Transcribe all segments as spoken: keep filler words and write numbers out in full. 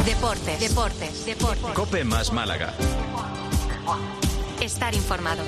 Deportes, deportes, deportes. COPE más Málaga. Estar informado.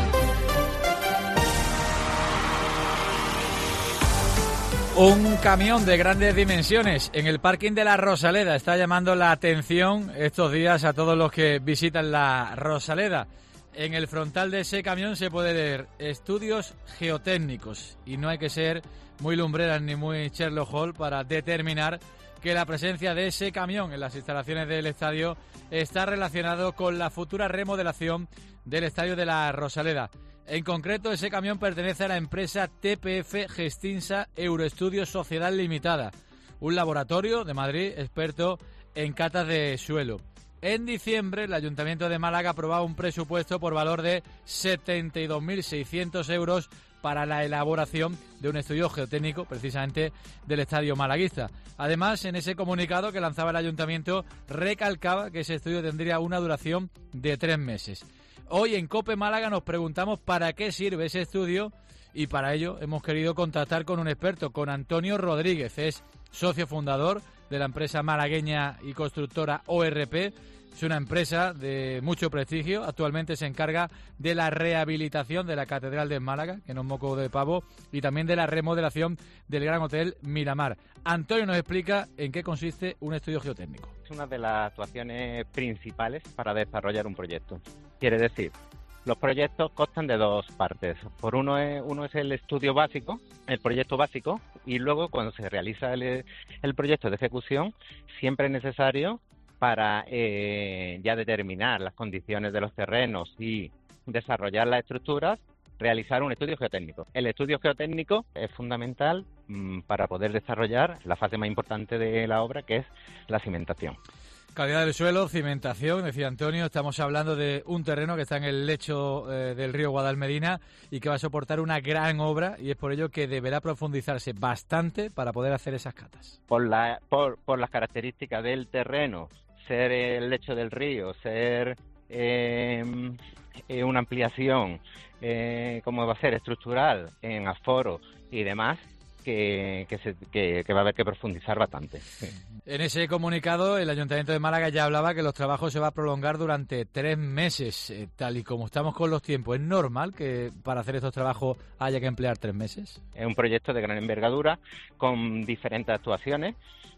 Un camión de grandes dimensiones en el parking de la Rosaleda está llamando la atención estos días a todos los que visitan la Rosaleda. En el frontal de ese camión se puede leer estudios geotécnicos y no hay que ser muy lumbreras ni muy Sherlock Holmes para determinar que la presencia de ese camión en las instalaciones del estadio está relacionado con la futura remodelación del estadio de la Rosaleda. En concreto, ese camión pertenece a la empresa T P F Gestinsa Euroestudios Sociedad Limitada, un laboratorio de Madrid experto en catas de suelo. En diciembre, el Ayuntamiento de Málaga aprobaba un presupuesto por valor de setenta y dos mil seiscientos euros para la elaboración de un estudio geotécnico, precisamente del estadio malaguista. Además, en ese comunicado que lanzaba el Ayuntamiento, recalcaba que ese estudio tendría una duración de tres meses. Hoy en COPE Málaga nos preguntamos para qué sirve ese estudio y para ello hemos querido contactar con un experto, con Antonio Rodríguez. Es socio fundador de la empresa malagueña y constructora O R P. Es una empresa de mucho prestigio. Actualmente se encarga de la rehabilitación de la Catedral de Málaga, que no es moco de pavo, y también de la remodelación del Gran Hotel Miramar. Antonio nos explica en qué consiste un estudio geotécnico. Es una de las actuaciones principales para desarrollar un proyecto. Quiere decir, los proyectos constan de dos partes. Por uno es, uno es el estudio básico, el proyecto básico, y luego cuando se realiza el, el proyecto de ejecución, siempre es necesario para eh, ya determinar las condiciones de los terrenos y desarrollar las estructuras, realizar un estudio geotécnico. El estudio geotécnico es fundamental mmm, para poder desarrollar la fase más importante de la obra, que es la cimentación. Calidad del suelo, cimentación, decía Antonio, estamos hablando de un terreno que está en el lecho eh, del río Guadalmedina y que va a soportar una gran obra, y es por ello que deberá profundizarse bastante para poder hacer esas catas. Por, la, por, por las características del terreno, ser el lecho del río, ser eh, eh, una ampliación, eh, como va a ser estructural, en aforo y demás, que, que, se, que, que va a haber que profundizar bastante. Sí. En ese comunicado, el Ayuntamiento de Málaga ya hablaba que los trabajos se van a prolongar durante tres meses, eh, tal y como estamos con los tiempos. ¿Es normal que para hacer estos trabajos haya que emplear tres meses? Es un proyecto de gran envergadura, con diferentes actuaciones,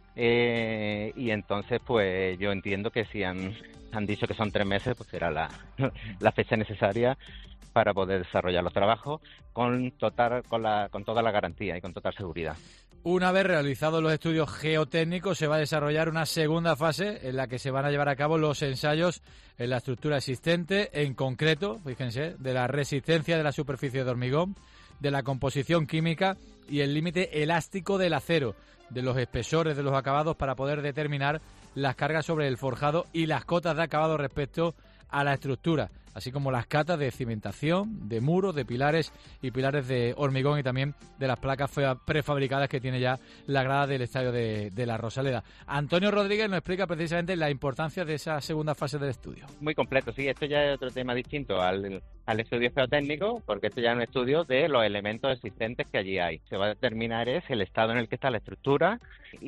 eh, y entonces pues yo entiendo que si han, han dicho que son tres meses, pues será la, la fecha necesaria para poder desarrollar los trabajos con total, con, la, con toda la garantía y con total seguridad. Una vez realizados los estudios geotécnicos, se va a desarrollar una segunda fase en la que se van a llevar a cabo los ensayos en la estructura existente, en concreto, fíjense, de la resistencia de la superficie de hormigón, de la composición química y el límite elástico del acero, de los espesores de los acabados para poder determinar las cargas sobre el forjado y las cotas de acabado respecto a la estructura, así como las catas de cimentación, de muros, de pilares y pilares de hormigón y también de las placas prefabricadas que tiene ya la grada del estadio de, de la Rosaleda. Antonio Rodríguez nos explica precisamente la importancia de esa segunda fase del estudio. Muy completo, sí, esto ya es otro tema distinto al, al estudio geotécnico, porque esto ya es un estudio de los elementos existentes que allí hay. Se va a determinar es el estado en el que está la estructura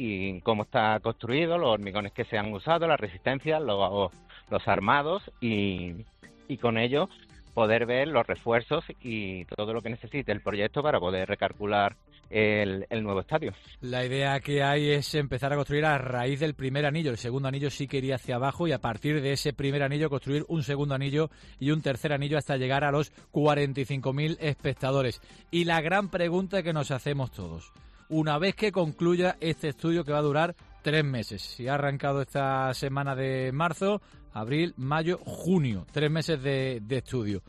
y cómo está construido, los hormigones que se han usado, la resistencia, los, los armados y... y con ello poder ver los refuerzos y todo lo que necesite el proyecto para poder recalcular el, el nuevo estadio. La idea que hay es empezar a construir a raíz del primer anillo. El segundo anillo sí que iría hacia abajo y a partir de ese primer anillo construir un segundo anillo y un tercer anillo hasta llegar a los cuarenta y cinco mil espectadores. Y la gran pregunta que nos hacemos todos, una vez que concluya este estudio que va a durar tres meses, si ha arrancado esta semana de marzo, abril, mayo, junio, tres meses de, de estudio.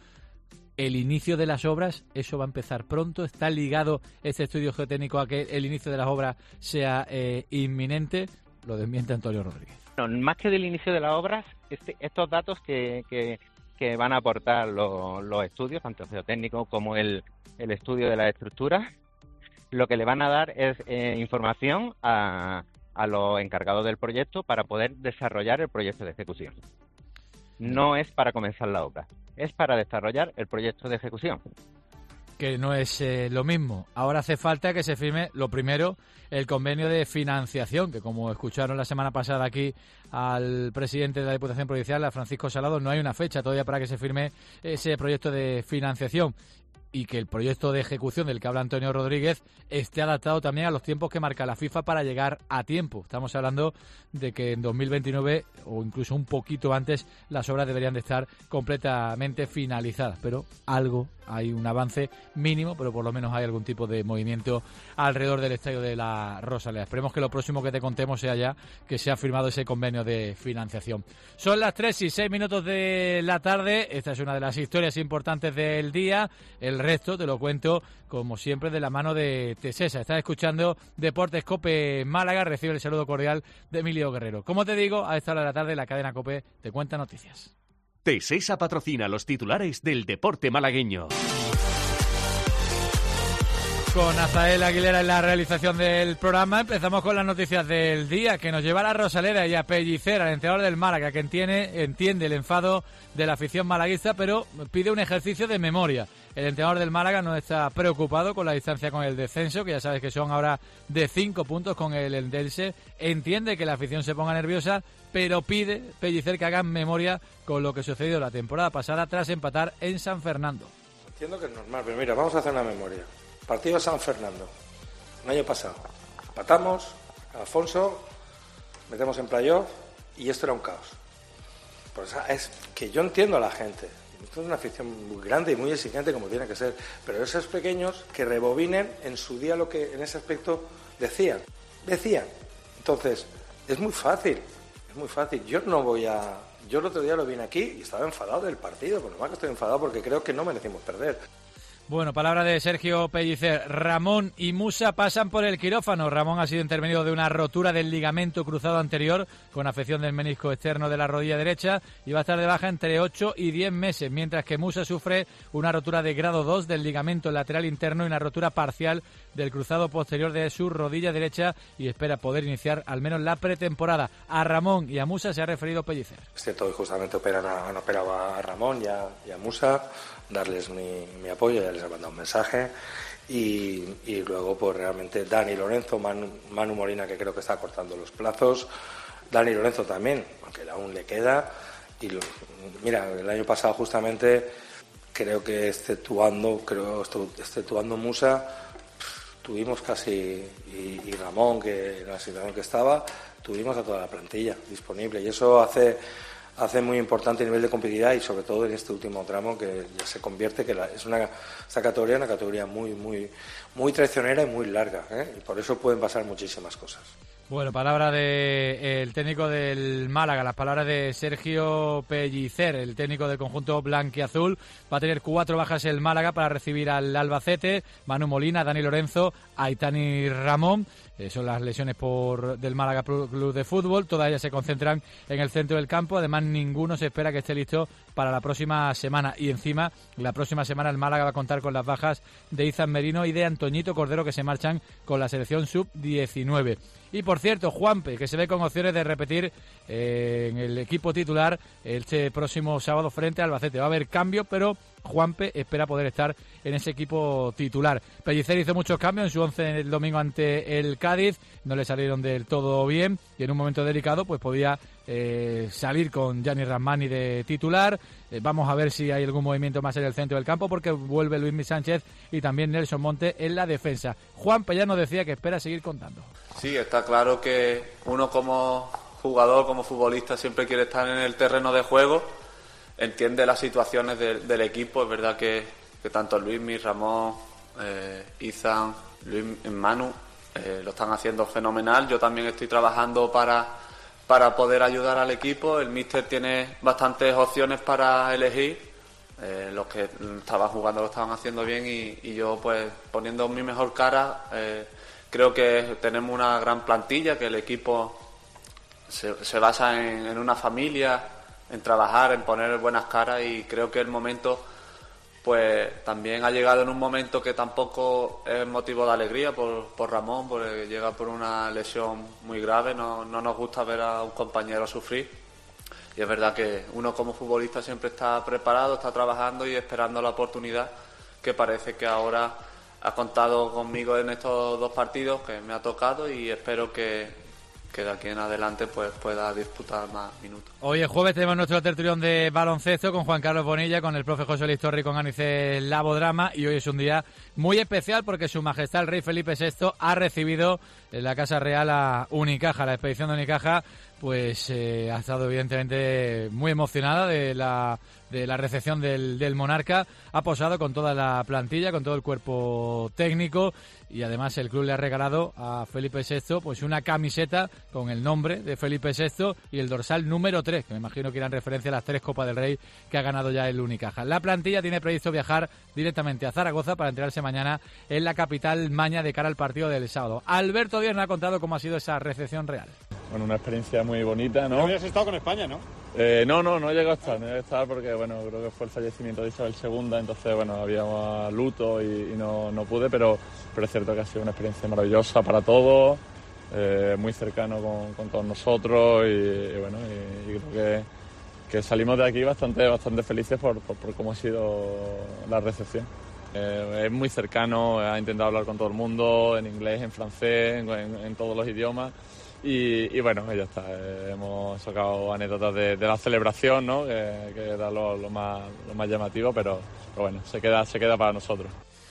El inicio de las obras, ¿eso va a empezar pronto? ¿Está ligado este estudio geotécnico a que el inicio de las obras sea eh, inminente? Lo desmiente Antonio Rodríguez. No, más que del inicio de las obras, este, estos datos que, que, que van a aportar los, los estudios, tanto geotécnicos como el, el estudio de las estructuras, lo que le van a dar es eh, información a... a los encargados del proyecto para poder desarrollar el proyecto de ejecución. No es para comenzar la obra, es para desarrollar el proyecto de ejecución. que no es eh, lo mismo. Ahora hace falta que se firme, lo primero, el convenio de financiación, que como escucharon la semana pasada aquí al presidente de la Diputación Provincial, a Francisco Salado, no hay una fecha todavía para que se firme ese proyecto de financiación, y que el proyecto de ejecución del que habla Antonio Rodríguez esté adaptado también a los tiempos que marca la FIFA para llegar a tiempo. Estamos hablando de que en dos mil veintinueve o incluso un poquito antes las obras deberían de estar completamente finalizadas, pero algo, hay un avance mínimo, pero por lo menos hay algún tipo de movimiento alrededor del estadio de la Rosaleda. Esperemos que lo próximo que te contemos sea ya que se ha firmado ese convenio de financiación. Son las tres y seis minutos de la tarde. Esta es una de las historias importantes del día. El resto te lo cuento, como siempre, de la mano de Tesesa. Estás escuchando Deportes COPE Málaga. Recibe el saludo cordial de Emilio Guerrero. Como te digo, a esta hora de la tarde la cadena COPE te cuenta noticias. Tesesa patrocina los titulares del deporte malagueño. Con Azael Aguilera en la realización del programa, empezamos con las noticias del día, que nos lleva a la Rosaleda y a Pellicer, al entrenador del Málaga, que entiende, entiende el enfado de la afición malaguista, pero pide un ejercicio de memoria. El entrenador del Málaga no está preocupado con la distancia con el descenso, que ya sabes que son ahora de cinco puntos con el Eldense. Entiende que la afición se ponga nerviosa, pero pide Pellicer que hagan memoria con lo que sucedió la temporada pasada tras empatar en San Fernando. Entiendo que es normal, pero mira, vamos a hacer una memoria. Partido de San Fernando, el año pasado. Empatamos, Alfonso, metemos en playoff y esto era un caos. Pues es que yo entiendo a la gente. Esto es una afición muy grande y muy exigente como tiene que ser. Pero esos pequeños que rebobinen en su día lo que en ese aspecto decían. Decían. Entonces, es muy fácil. Es muy fácil. Yo no voy a... Yo el otro día lo vine aquí y estaba enfadado del partido. Por lo más que estoy enfadado porque creo que no merecimos perder. Bueno, palabra de Sergio Pellicer. Ramón y Musa pasan por el quirófano. Ramón ha sido intervenido de una rotura del ligamento cruzado anterior con afección del menisco externo de la rodilla derecha y va a estar de baja entre ocho y diez meses, mientras que Musa sufre una rotura de grado dos del ligamento lateral interno y una rotura parcial del cruzado posterior de su rodilla derecha y espera poder iniciar al menos la pretemporada. A Ramón y a Musa se ha referido Pellicer. Es cierto, hoy justamente operan a, han operado a Ramón y a, y a Musa, darles mi, mi apoyo, ya les he mandado un mensaje y, y luego pues realmente Dani Lorenzo, Manu, Manu Molina, que creo que está cortando los plazos, Dani Lorenzo también, aunque aún le queda, y lo, mira, el año pasado justamente creo que exceptuando, creo exceptuando Musa, tuvimos casi, y, y Ramón, que en la situación que estaba, tuvimos a toda la plantilla disponible y eso hace hace muy importante el nivel de competitividad y sobre todo en este último tramo que ya se convierte que la, es una esta categoría una categoría muy muy muy traicionera y muy larga, ¿eh? Y por eso pueden pasar muchísimas cosas. Bueno, palabra del de, técnico del Málaga, las palabras de Sergio Pellicer, el técnico del conjunto blanquiazul. Va a tener cuatro bajas el Málaga para recibir al Albacete: Manu Molina, Dani Lorenzo, Aitani Ramón. Eh, son las lesiones por del Málaga Club de Fútbol. Todas ellas se concentran en el centro del campo. Además, ninguno se espera que esté listo para la próxima semana. Y encima, la próxima semana el Málaga va a contar con las bajas de Izan Merino y de Antoñito Cordero, que se marchan con la selección sub diecinueve. Y por cierto, Juanpe, que se ve con opciones de repetir eh, en el equipo titular este próximo sábado frente al Albacete. Va a haber cambio, pero Juanpe espera poder estar en ese equipo titular. Pellicer hizo muchos cambios en su once el domingo ante el Cádiz, no le salieron del todo bien y en un momento delicado pues podía eh, salir con Gianni Rasmani de titular. Eh, vamos a ver si hay algún movimiento más en el centro del campo porque vuelve Luismi Sánchez y también Nelson Monte en la defensa. Juanpe ya nos decía que espera seguir contando. Sí, está claro que uno como jugador, como futbolista, siempre quiere estar en el terreno de juego, entiende las situaciones de, del equipo. Es verdad que, que tanto Luismi, Ramón, eh, Izan, Luis, Manu eh, lo están haciendo fenomenal. Yo también estoy trabajando para, para poder ayudar al equipo. El míster tiene bastantes opciones para elegir. Eh, los que estaban jugando lo estaban haciendo bien y, y yo pues poniendo mi mejor cara. Eh, creo que tenemos una gran plantilla, que el equipo se, se basa en, en una familia, en trabajar, en poner buenas caras y creo que el momento pues también ha llegado en un momento que tampoco es motivo de alegría por, por Ramón, porque llega por una lesión muy grave. No, no nos gusta ver a un compañero sufrir y es verdad que uno como futbolista siempre está preparado, está trabajando y esperando la oportunidad que parece que ahora ha contado conmigo en estos dos partidos que me ha tocado y espero que que de aquí en adelante pues pueda disputar más minutos. Hoy es jueves, tenemos nuestro tertulión de baloncesto con Juan Carlos Bonilla, con el profe José Luis Torri y con Anice Labodrama, y hoy es un día muy especial porque Su Majestad el Rey Felipe sexto ha recibido en la Casa Real a Unicaja. La expedición de Unicaja pues eh, ha estado evidentemente muy emocionada de la de la recepción del, del monarca, ha posado con toda la plantilla, con todo el cuerpo técnico, y además el club le ha regalado a Felipe sexto pues una camiseta con el nombre de Felipe sexto y el dorsal número tres, que me imagino que irá en referencia a las tres Copas del Rey que ha ganado ya el Unicaja. La plantilla tiene previsto viajar directamente a Zaragoza para enterarse mañana en la capital maña de cara al partido del sábado. Alberto Díaz nos ha contado cómo ha sido esa recepción real. Bueno, una experiencia muy bonita, ¿no? ¿No habías estado con España, no? Eh, no, no, no llegó a estar, no llegó a estar porque, bueno, creo que fue el fallecimiento de Isabel segunda, entonces, bueno, había luto y, y no, no pude, pero, pero es cierto que ha sido una experiencia maravillosa para todos, eh, muy cercano con, con todos nosotros y, y bueno, y, y creo que, que salimos de aquí bastante, bastante felices por, por, por cómo ha sido la recepción. Eh, es muy cercano, ha intentado hablar con todo el mundo, en inglés, en francés, en, en, en todos los idiomas. Y, y bueno, ya está, eh, hemos sacado anécdotas de, de la celebración, ¿no? que, que era lo, lo, más, lo más llamativo, pero, pero bueno, se queda, se queda para nosotros.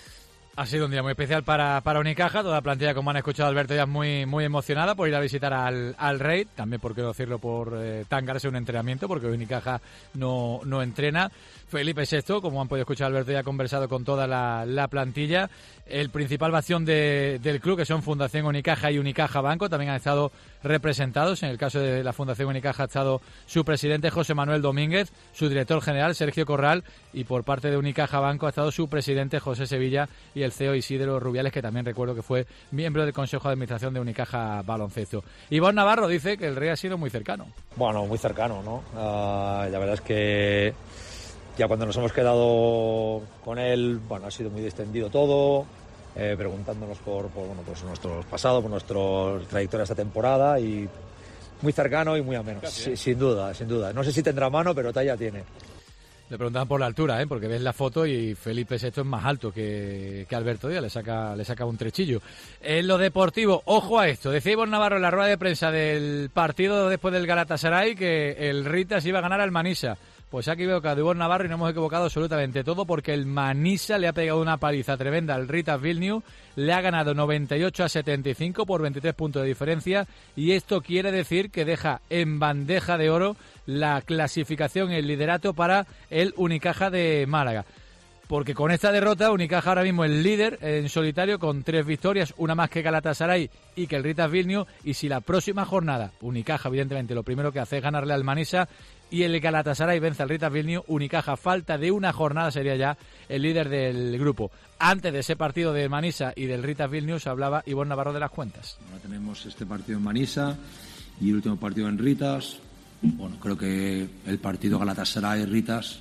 Ha sido un día muy especial para, para Unicaja, toda la plantilla, como han escuchado Alberto, ya muy, muy emocionada por ir a visitar al, al Rey, también, por qué no decirlo, por eh, tangarse un entrenamiento, porque Unicaja no, no entrena. Felipe sexto, como han podido escuchar Alberto, ya ha conversado con toda la, la plantilla. El principal bastión de, del club, que son Fundación Unicaja y Unicaja Banco, también han estado representados. En el caso de la Fundación Unicaja ha estado su presidente José Manuel Domínguez, su director general Sergio Corral, y por parte de Unicaja Banco ha estado su presidente José Sevilla y el C E O Isidro Rubiales, que también recuerdo que fue miembro del Consejo de Administración de Unicaja Baloncesto. Iván Navarro dice que el Rey ha sido muy cercano. Bueno, muy cercano, ¿no? Uh, la verdad es que ya cuando nos hemos quedado con él, bueno, ha sido muy distendido todo, eh, preguntándonos por, por bueno, pues nuestro pasado, por nuestra trayectoria esta temporada, y muy cercano y muy ameno. Sí, sin duda, sin duda. No sé si tendrá mano, pero talla tiene. Le preguntaban por la altura, ¿eh? Porque ves la foto y Felipe sexto es más alto que, que Alberto Díaz, le saca, le saca un trechillo. En lo deportivo, ojo a esto, decía Ivonne Navarro en la rueda de prensa del partido después del Galatasaray que el Ritas iba a ganar al Manisa. Pues se ha equivocado Ivonne Navarro y no hemos equivocado absolutamente todo, porque el Manisa le ha pegado una paliza tremenda al Ritas Vilnius, le ha ganado noventa y ocho a setenta y cinco por veintitrés puntos de diferencia, y esto quiere decir que deja en bandeja de oro la clasificación y el liderato para el Unicaja de Málaga. Porque con esta derrota Unicaja ahora mismo es líder en solitario con tres victorias, una más que Galatasaray y que el Ritas Vilnius, y si la próxima jornada Unicaja evidentemente lo primero que hace es ganarle al Manisa y el Galatasaray vence al Ritas Vilnius, Unicaja falta de una jornada sería ya el líder del grupo. Antes de ese partido de Manisa y del Ritas Vilnius hablaba Ivonne Navarro de las cuentas. Ahora tenemos este partido en Manisa y el último partido en Ritas. Bueno, creo que el partido Galatasaray-Ritas,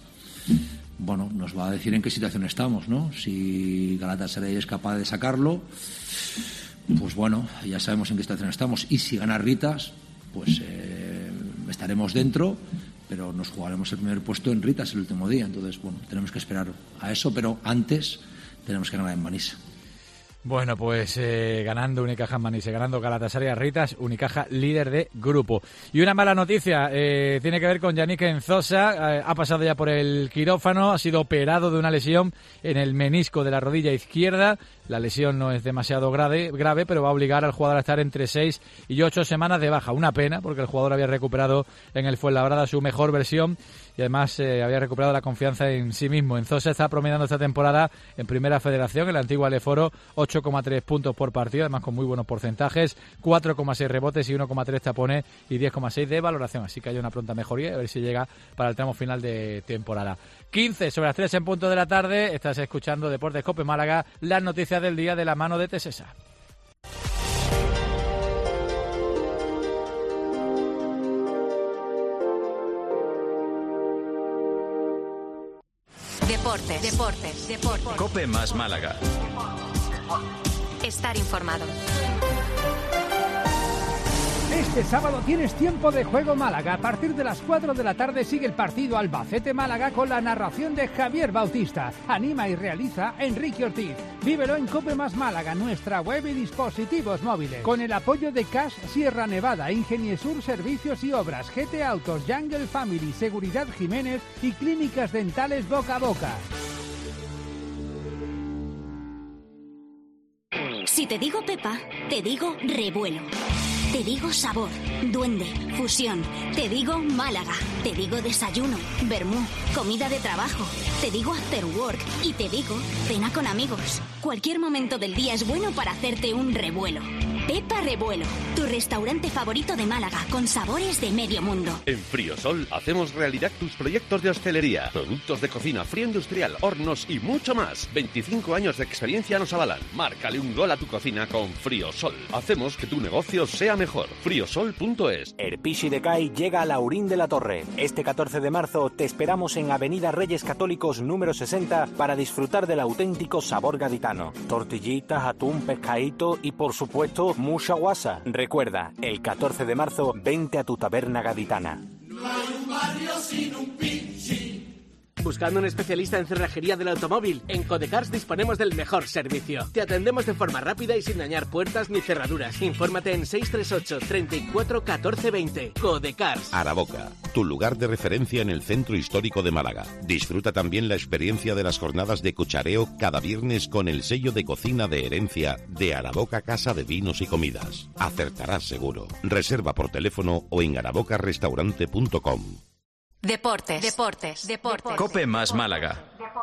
bueno, nos va a decir en qué situación estamos, ¿no? Si Galatasaray es capaz de sacarlo, pues bueno, ya sabemos en qué situación estamos. Y si gana Ritas, pues eh, estaremos dentro, pero nos jugaremos el primer puesto en Ritas el último día. Entonces, bueno, tenemos que esperar a eso, pero antes tenemos que ganar en Manisa. Bueno, pues eh, ganando Unicaja en Manisa, ganando Galatasaray a Ritas, Unicaja líder de grupo. Y una mala noticia, eh, tiene que ver con Yannick Enzosa, eh, ha pasado ya por el quirófano, ha sido operado de una lesión en el menisco de la rodilla izquierda. La lesión no es demasiado grave, grave, pero va a obligar al jugador a estar entre seis y ocho semanas de baja. Una pena, porque el jugador había recuperado en el Fuenlabrada su mejor versión y además eh, había recuperado la confianza en sí mismo. Enzosa está promediando esta temporada en Primera Federación, en la antigua Leforo, ocho coma tres puntos por partido, además con muy buenos porcentajes, cuatro coma seis rebotes y uno coma tres tapones y diez coma seis de valoración. Así que hay una pronta mejoría, a ver si llega para el tramo final de temporada. quince sobre las tres en punto de la tarde, estás escuchando Deportes Cope Málaga, las noticias del día de la mano de Tesesa. Deportes, deportes, deportes. Cope más Málaga. Estar informado. Este sábado tienes Tiempo de Juego Málaga. A partir de las cuatro de la tarde sigue el partido Albacete-Málaga con la narración de Javier Bautista. Anima y realiza Enrique Ortiz. Vívelo en Cope Más Málaga, nuestra web y dispositivos móviles. Con el apoyo de Cash Sierra Nevada, Ingeniesur Servicios y Obras, G T Autos, Jungle Family, Seguridad Jiménez y Clínicas Dentales Boca a Boca. Si te digo Pepa, te digo revuelo. Te digo sabor, duende, fusión. Te digo Málaga. Te digo desayuno, vermú, comida de trabajo. Te digo after work y te digo cena con amigos. Cualquier momento del día es bueno para hacerte un revuelo. Pepa Revuelo, tu restaurante favorito de Málaga, con sabores de medio mundo. En Friosol hacemos realidad tus proyectos de hostelería, productos de cocina, frío industrial, hornos y mucho más. veinticinco años de experiencia nos avalan. Márcale un gol a tu cocina con Friosol. Hacemos que tu negocio sea mejor. friosol punto es. Erpishi de Cai llega a Laurín de la Torre. Este catorce de marzo te esperamos en Avenida Reyes Católicos número sesenta para disfrutar del auténtico sabor gaditano. Tortillitas, atún, pescadito y por supuesto mucha guasa. Recuerda, el catorce de marzo vente a tu taberna gaditana. No hay un barrio sin un pinchi. Buscando un especialista en cerrajería del automóvil, en Codecars disponemos del mejor servicio. Te atendemos de forma rápida y sin dañar puertas ni cerraduras. Infórmate en seis tres ocho, treinta y cuatro, catorce, veinte. Codecars. Araboca, tu lugar de referencia en el centro histórico de Málaga. Disfruta también la experiencia de las jornadas de cuchareo cada viernes con el sello de cocina de herencia de Araboca Casa de Vinos y Comidas. Acertarás seguro. Reserva por teléfono o en araboca restaurante punto com. Deportes, deportes, deportes. Cope Más Málaga.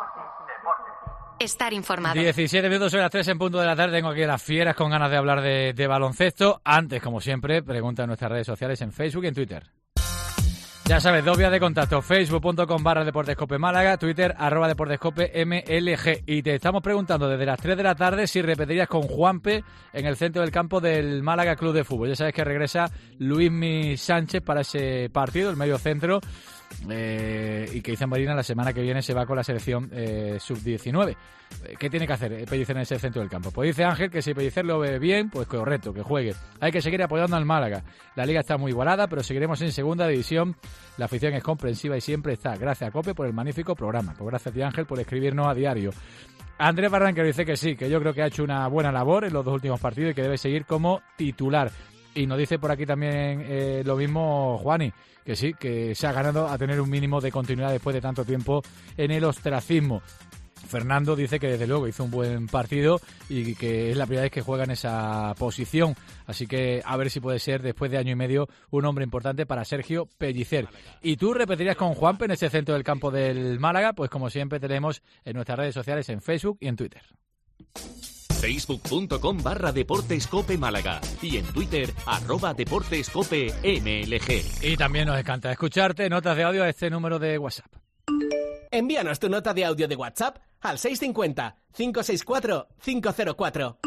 Estar informado. diecisiete minutos, son las tres en punto de la tarde. Tengo aquí a las fieras con ganas de hablar de, de baloncesto. Antes, como siempre, pregunta en nuestras redes sociales en Facebook y en Twitter. Ya sabes, dos vías de contacto, facebook punto com barra Deportescope Málaga, Twitter, arroba Deportescope M L G. Y te estamos preguntando desde las tres de la tarde si repetirías con Juanpe en el centro del campo del Málaga Club de Fútbol. Ya sabes que regresa Luismi Sánchez para ese partido, el medio centro, eh, y que Izan Marina la semana que viene se va con la selección eh, sub diecinueve. ¿Qué tiene que hacer Pellicer en ese centro del campo? Pues dice Ángel que si Pellicer lo ve bien, pues correcto, que juegue. Hay que seguir apoyando al Málaga. La liga está muy igualada, pero seguiremos en segunda división. La afición es comprensiva y siempre está. Gracias a Cope por el magnífico programa. Pues gracias a ti, Ángel, por escribirnos a diario. Andrés Barranquero dice que sí, que yo creo que ha hecho una buena labor en los dos últimos partidos y que debe seguir como titular. Y nos dice por aquí también eh, lo mismo Juani, que sí, que se ha ganado a tener un mínimo de continuidad después de tanto tiempo en el ostracismo. Fernando dice que desde luego hizo un buen partido y que es la primera vez que juega en esa posición. Así que a ver si puede ser, después de año y medio, un hombre importante para Sergio Pellicer. ¿Y tú repetirías con Juanpe en ese centro del campo del Málaga? Pues como siempre tenemos en nuestras redes sociales, en Facebook y en Twitter. facebook punto com barra Deportescope Málaga y en Twitter, arroba Deportescope M L G. Y también nos encanta escucharte, notas de audio a este número de WhatsApp. Envíanos tu nota de audio de WhatsApp al seis cinco cero, cinco seis cuatro, cinco cero cuatro.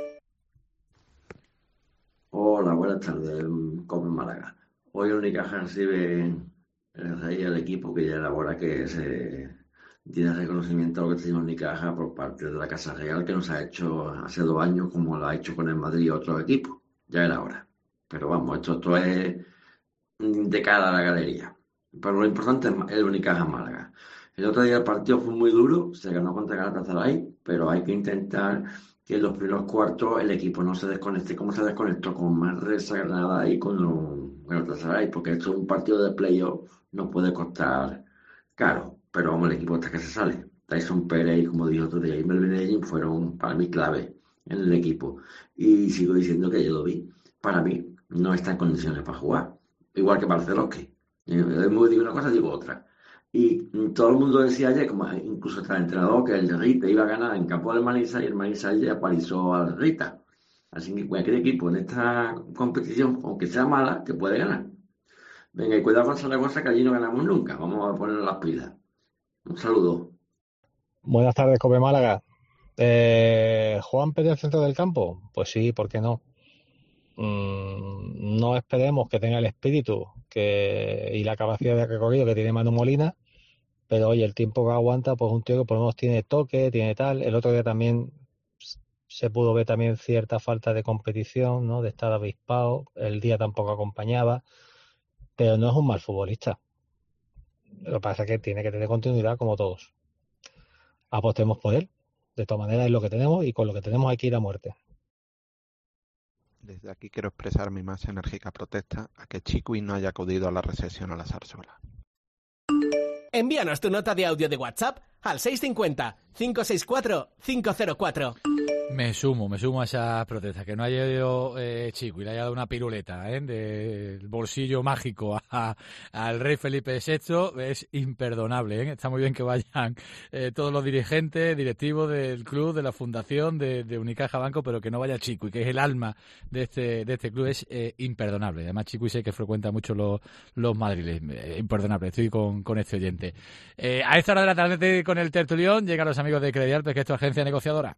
Hola, buenas tardes, Cope Málaga. Hoy el Unicaja recibe el rey al equipo que ya era hora que se diera reconocimiento a lo que tenía Unicaja por parte de la Casa Real, que nos ha hecho hace dos años como lo ha hecho con el Madrid y otros equipos. Ya era hora. Pero vamos, esto, esto es de cara a la galería. Pero lo importante es el Unicaja Málaga. El otro día el partido fue muy duro, se ganó contra Galatasaray, pero hay que intentar que en los primeros cuartos el equipo no se desconecte como se desconectó con Manresa, Granada y con Galatasaray, porque esto es un partido de playoff, no puede costar caro, pero vamos, el equipo hasta que se sale. Tyson Pérez y, como dijo otro día, Imer Benedin fueron para mí clave en el equipo, y sigo diciendo que yo lo vi. Para mí no está en condiciones para jugar, igual que Barcelosque. Es muy digo una cosa, digo otra. Y todo el mundo decía ayer, como incluso hasta el entrenador, que el Rita iba a ganar en campo del Manisa y el Manisa ayer aparizó al Rita. Así que cualquier equipo en esta competición, aunque sea mala, que puede ganar. Venga, y cuidado con Zaragoza, que allí no ganamos nunca. Vamos a poner las pilas. Un saludo. Buenas tardes, Cope Málaga. Eh, ¿Juan Pérez al centro del campo? Pues sí, ¿por qué no? Mm, no esperemos que tenga el espíritu que y la capacidad de recorrido que tiene Manu Molina, pero oye, el tiempo que aguanta, pues un tío que por lo menos tiene toque, tiene tal. El otro día también se pudo ver también cierta falta de competición, ¿no? De estar avispado, el día tampoco acompañaba, pero no es un mal futbolista. Lo que pasa es que tiene que tener continuidad como todos. Apostemos por él. De todas maneras es lo que tenemos y con lo que tenemos hay que ir a muerte. Desde aquí quiero expresar mi más enérgica protesta a que Chiqui no haya acudido a la recepción a la zarzuela. Envíanos tu nota de audio de WhatsApp al seis cinco cero, cinco seis cuatro, cinco cero cuatro. Me sumo, me sumo a esa protesta. Que no haya ido eh, Chico y le haya dado una piruleta ¿eh? del bolsillo mágico a, al rey Felipe sexto es imperdonable. ¿eh? Está muy bien que vayan eh, todos los dirigentes, directivos del club, de la fundación, de, de Unicaja Banco, pero que no vaya Chico y que es el alma de este de este club es eh, imperdonable. Además, Chico y sé que frecuenta mucho los, los madriles. Eh, imperdonable, estoy con, con este oyente. Eh, a esta hora de la tarde con el tertulión llegan los amigos de Credialpes, que es tu agencia negociadora.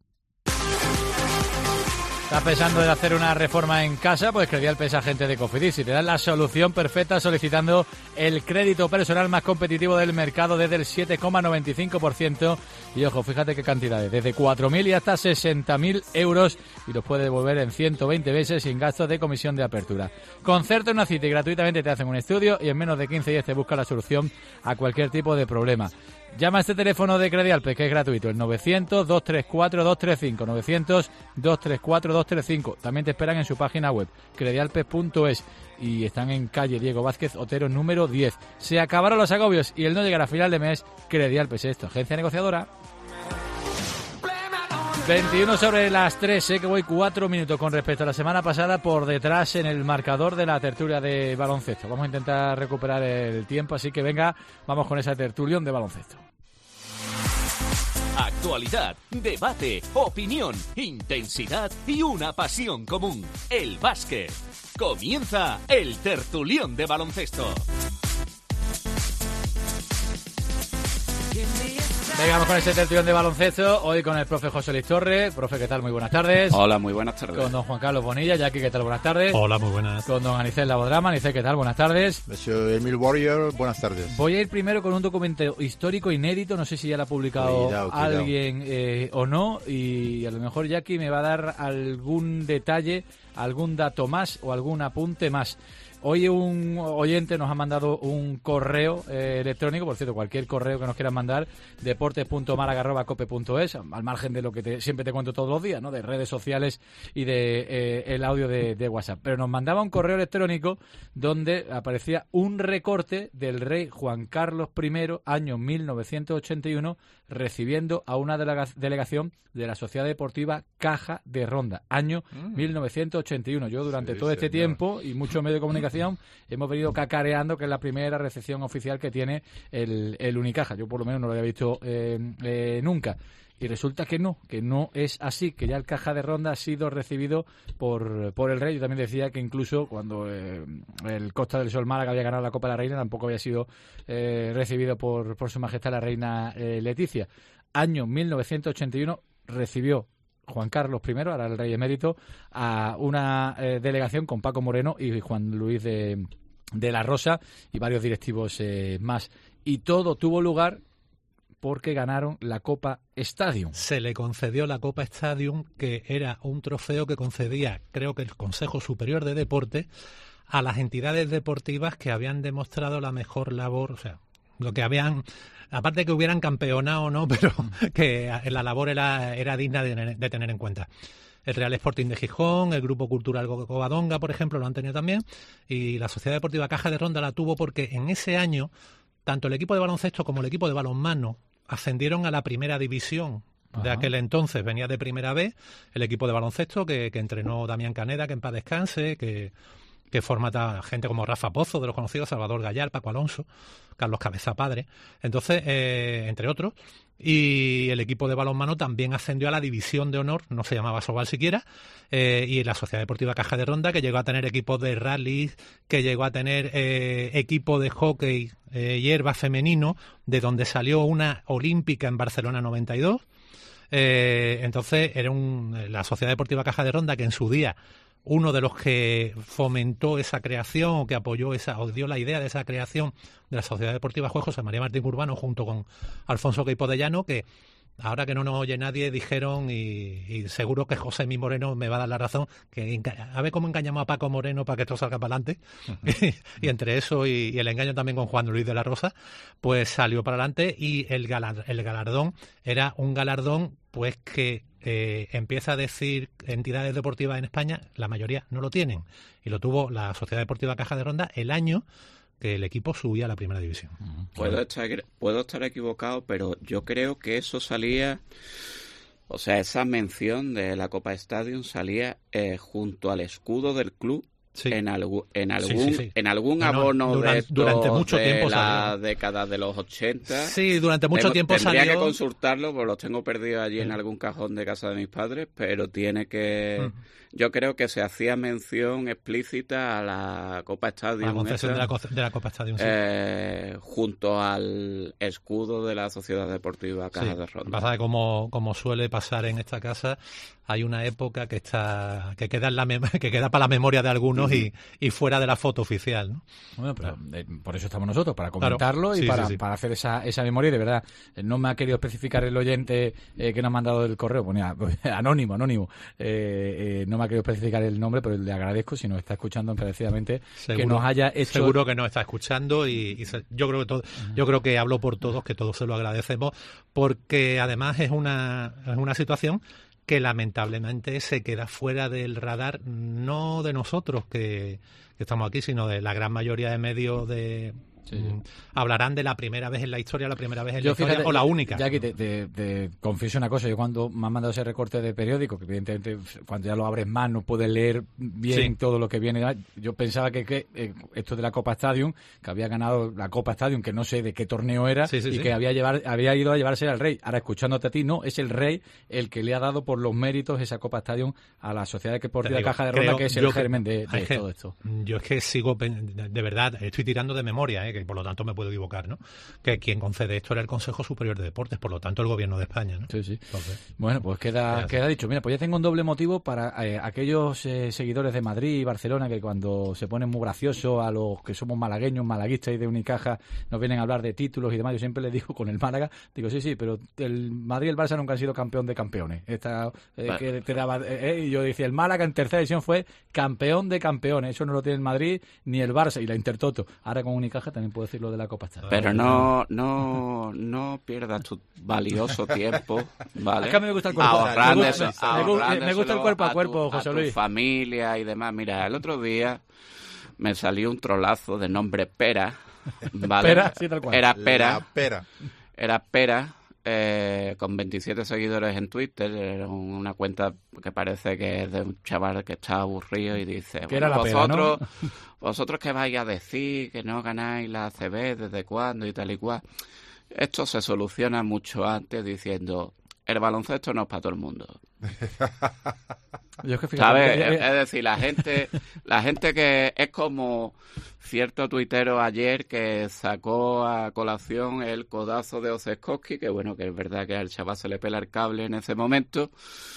¿Estás pensando en hacer una reforma en casa? Pues Credialpes es agente de Cofidis y te dan la solución perfecta solicitando el crédito personal más competitivo del mercado desde el siete coma noventa y cinco por ciento. Y ojo, fíjate qué cantidades, desde cuatro mil y hasta sesenta mil euros y los puedes devolver en ciento veinte veces sin gastos de comisión de apertura. Concerta una cita y gratuitamente te hacen un estudio y en menos de quince días te busca la solución a cualquier tipo de problema. Llama a este teléfono de Credialpes, que es gratuito, el novecientos, dos tres cuatro, dos tres cinco, novecientos, dos tres cuatro, dos tres cinco. También te esperan en su página web, credialpes punto es, y están en calle Diego Vázquez Otero, número diez. Se acabaron los agobios y el no llegar a final de mes, Credialpes es tu agencia negociadora. veintiuno sobre las tres, sé que voy cuatro minutos con respecto a la semana pasada por detrás en el marcador de la tertulia de baloncesto. Vamos a intentar recuperar el tiempo, así que venga, vamos con esa tertulión de baloncesto. Actualidad, debate, opinión, intensidad y una pasión común, el básquet. Comienza el tertulión de baloncesto. Venga, vamos con este tertulión de baloncesto, hoy con el profe José Luis Torres. Profe, ¿qué tal? Muy buenas tardes. Hola, muy buenas tardes. Con don Juan Carlos Bonilla. Jackie, ¿qué tal? Buenas tardes. Hola, muy buenas. Con don Anicet Labodrama. Anicet, ¿qué tal? Buenas tardes. Monsieur Emil Warrior, buenas tardes. Voy a ir primero con un documento histórico inédito, no sé si ya lo ha publicado cuidado, cuidado. alguien eh, o no, y a lo mejor Jackie me va a dar algún detalle, algún dato más o algún apunte más. Hoy un oyente nos ha mandado un correo eh, electrónico, por cierto, cualquier correo que nos quieran mandar, deportes punto málaga arroba cope punto es, al margen de lo que te, siempre te cuento todos los días, ¿no? De redes sociales y de eh, el audio de, de WhatsApp. Pero nos mandaba un correo electrónico donde aparecía un recorte del rey Juan Carlos primero, año mil novecientos ochenta y uno, recibiendo a una delega- delegación de la Sociedad Deportiva Caja de Ronda, año mm. mil novecientos ochenta y uno. Yo durante sí, todo este señor. tiempo y muchos medios de comunicación hemos venido cacareando que es la primera recepción oficial que tiene el, el Unicaja. Yo por lo menos no lo había visto eh, eh, nunca. Y resulta que no, que no es así, que ya el Caja de Ronda ha sido recibido por, por el rey. Yo también decía que incluso cuando eh, el Costa del Sol Málaga había ganado la Copa de la Reina, tampoco había sido eh, recibido por, por su majestad la reina eh, Leticia. Año mil novecientos ochenta y uno recibió Juan Carlos primero, ahora el rey emérito, a una eh, delegación con Paco Moreno y Juan Luis de, de la Rosa y varios directivos eh, más. Y todo tuvo lugar porque ganaron la Copa Stadium. Se le concedió la Copa Stadium, que era un trofeo que concedía, creo que el Consejo Superior de Deporte, a las entidades deportivas que habían demostrado la mejor labor, o sea, lo que habían... Aparte de que hubieran campeonado o no, pero que la labor era, era digna de, de tener en cuenta. El Real Sporting de Gijón, el Grupo Cultural Covadonga, por ejemplo, lo han tenido también, y la Sociedad Deportiva Caja de Ronda la tuvo porque en ese año, tanto el equipo de baloncesto como el equipo de balonmano ascendieron a la primera división. De Ajá. aquel entonces venía de Primera B, el equipo de baloncesto que, que entrenó Damián Caneda, que en paz descanse, que... que forma gente como Rafa Pozo, de los conocidos, Salvador Gallar, Paco Alonso, Carlos Cabeza Padre, entonces, eh, entre otros, y el equipo de balonmano también ascendió a la División de Honor, no se llamaba Sobal siquiera, eh, y la Sociedad Deportiva Caja de Ronda, que llegó a tener equipos de rally, que llegó a tener eh, equipo de hockey eh, hierba femenino, de donde salió una olímpica en Barcelona noventa y dos, eh, entonces era un, la Sociedad Deportiva Caja de Ronda, que en su día uno de los que fomentó esa creación o que apoyó esa o dio la idea de esa creación de la Sociedad Deportiva fue José María Martín Urbano junto con Alfonso Queipo de Llano, que ahora que no nos oye nadie, dijeron, y, y seguro que José Mi Moreno me va a dar la razón, que a ver cómo engañamos a Paco Moreno para que esto salga para adelante. Y entre eso y, y el engaño también con Juan Luis de la Rosa, pues salió para adelante, y el, galar, el galardón era un galardón pues que eh, empieza a decir entidades deportivas en España, la mayoría no lo tienen, y lo tuvo la Sociedad Deportiva Caja de Ronda el año que el equipo subía a la primera división. Puedo estar, puedo estar equivocado, pero yo creo que eso salía, o sea, esa mención de la Copa Stadium salía eh, junto al escudo del club. Sí. En, algu, en algún sí, sí, sí. en algún no, abono no, durante, de, estos, durante mucho de tiempo la salió. Década de los ochenta. Sí, durante mucho Tengo, tiempo tendría salió. que consultarlo, porque los tengo perdidos allí sí. en algún cajón de casa de mis padres, pero tiene que... Mm. Yo creo que se hacía mención explícita a la Copa Stadium. A la concesión de la, de la Copa Stadium, sí. Eh, junto al escudo de la Sociedad Deportiva Caja sí. de Ronda. Pasa que como, como suele pasar en esta casa, hay una época que está que queda en la mem- que queda para la memoria de algunos y, y fuera de la foto oficial, ¿no? Bueno, pero eh, por eso estamos nosotros, para comentarlo claro. y sí, para, sí, sí. para hacer esa, esa memoria. Y de verdad, no me ha querido especificar el oyente eh, que nos ha mandado el correo, ponía pues, anónimo, anónimo. Eh, eh, no me ha querido especificar el nombre, pero le agradezco si nos está escuchando encarecidamente seguro, que nos haya hecho... Seguro que nos está escuchando y, y se, yo creo que todo, uh-huh. yo creo que hablo por todos, que todos se lo agradecemos, porque además es una, es una situación que lamentablemente se queda fuera del radar, no de nosotros que, que estamos aquí, sino de la gran mayoría de medios de... Sí, sí. Hablarán de la primera vez en la historia, la primera vez en yo, la historia fíjate, o la única. Ya que te, te, te confieso una cosa, yo cuando me han mandado ese recorte de periódico, que evidentemente cuando ya lo abres más no puedes leer bien sí. todo lo que viene, yo pensaba que, que eh, esto de la Copa Stadium, que había ganado la Copa Stadium, que no sé de qué torneo era, sí, sí, y sí. que había, llevar, había ido a llevarse al Rey. Ahora, escuchándote a ti, no, es el Rey el que le ha dado por los méritos esa Copa Stadium a la Sociedad Deportiva digo, Caja de Ronda, que es el germen de, de todo esto. Yo es que sigo, de verdad, estoy tirando de memoria, ¿eh? Que por lo tanto me puedo equivocar, ¿no? Que quien concede esto era el Consejo Superior de Deportes, por lo tanto el Gobierno de España, ¿no? Sí, sí. Entonces, bueno, pues queda, queda dicho. Mira, pues ya tengo un doble motivo para eh, aquellos eh, seguidores de Madrid y Barcelona que cuando se ponen muy graciosos a los que somos malagueños, malaguistas y de Unicaja nos vienen a hablar de títulos y demás. Yo siempre les digo con el Málaga, digo, sí, sí, pero el Madrid y el Barça nunca han sido campeón de campeones. Esta, eh, vale. que te daba, eh, y yo decía, el Málaga en tercera división fue campeón de campeones. Eso no lo tiene el Madrid ni el Barça y la Intertoto. Ahora con Unicaja también puedo decir lo de la Copa Stadium. Pero no, no, no pierdas tu valioso tiempo, ¿vale? Es que a mí me gusta el cuerpo. Me gusta, me, me gusta el cuerpo a, a cuerpo, tu, José a Luis. tu familia y demás. Mira, el otro día me salió un trolazo de nombre Pera, ¿vale? Pera, sí, tal cual. Era Pera. La Pera. Era Pera. Eh, con veintisiete seguidores en Twitter, era una cuenta que parece que es de un chaval que está aburrido y dice, bueno, era la vosotros, pera, ¿no? vosotros qué vais a decir, que no ganáis la A C B, desde cuándo y tal y cual. Esto se soluciona mucho antes diciendo, el baloncesto no es para todo el mundo. Yo es que fíjate, ¿sabes? eh, eh, Es decir, la gente, la gente que es como cierto tuitero ayer que sacó a colación el codazo de Oseskoski, que bueno, que es verdad que al chaval se le pela el cable en ese momento,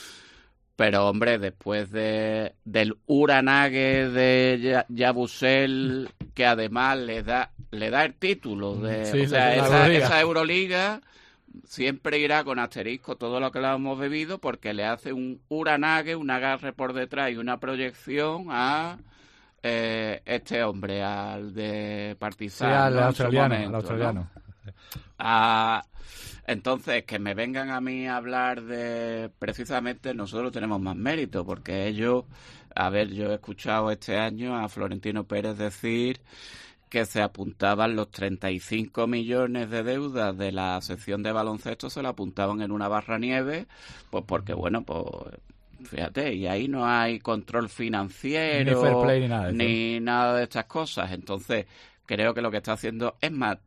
pero hombre, después de del uranague de Yabusel, que además le da le da el título de sí, o sea, la, esa, la Euroliga. esa Euroliga siempre irá con asterisco todo lo que le hemos bebido, porque le hace un uranague, un agarre por detrás y una proyección a eh, este hombre, al de Partizan, sí, al ¿no? australiano, momento, al australiano. ¿no? Ah, entonces, que me vengan a mí a hablar de... Precisamente nosotros tenemos más mérito, porque ellos... A ver, yo he escuchado este año a Florentino Pérez decir que se apuntaban los treinta y cinco millones de deudas de la sección de baloncesto, se la apuntaban en una barra nieve, pues porque, bueno, pues fíjate, y ahí no hay control financiero, ni fair play, ni nada, ni nada de estas cosas. Entonces, creo que lo que está haciendo es más,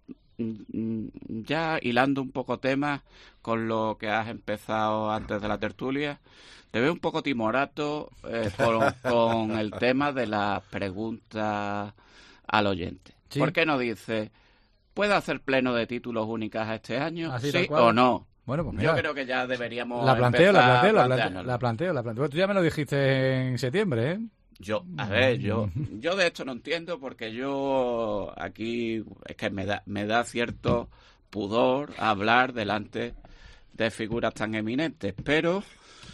ya hilando un poco temas con lo que has empezado antes de la tertulia, te veo un poco timorato eh, con, con el tema de las preguntas al oyente. ¿Sí? ¿Por qué no dice, ¿puede hacer pleno de títulos únicas este año? Así, ¿Sí o no? Bueno, pues mira, yo creo que ya deberíamos la planteo, la planteo, la planteo, la planteo, la planteo. Tú ya me lo dijiste en septiembre, ¿eh? Yo, a ver, yo, yo de esto no entiendo, porque yo aquí es que me da, me da cierto pudor hablar delante de figuras tan eminentes, pero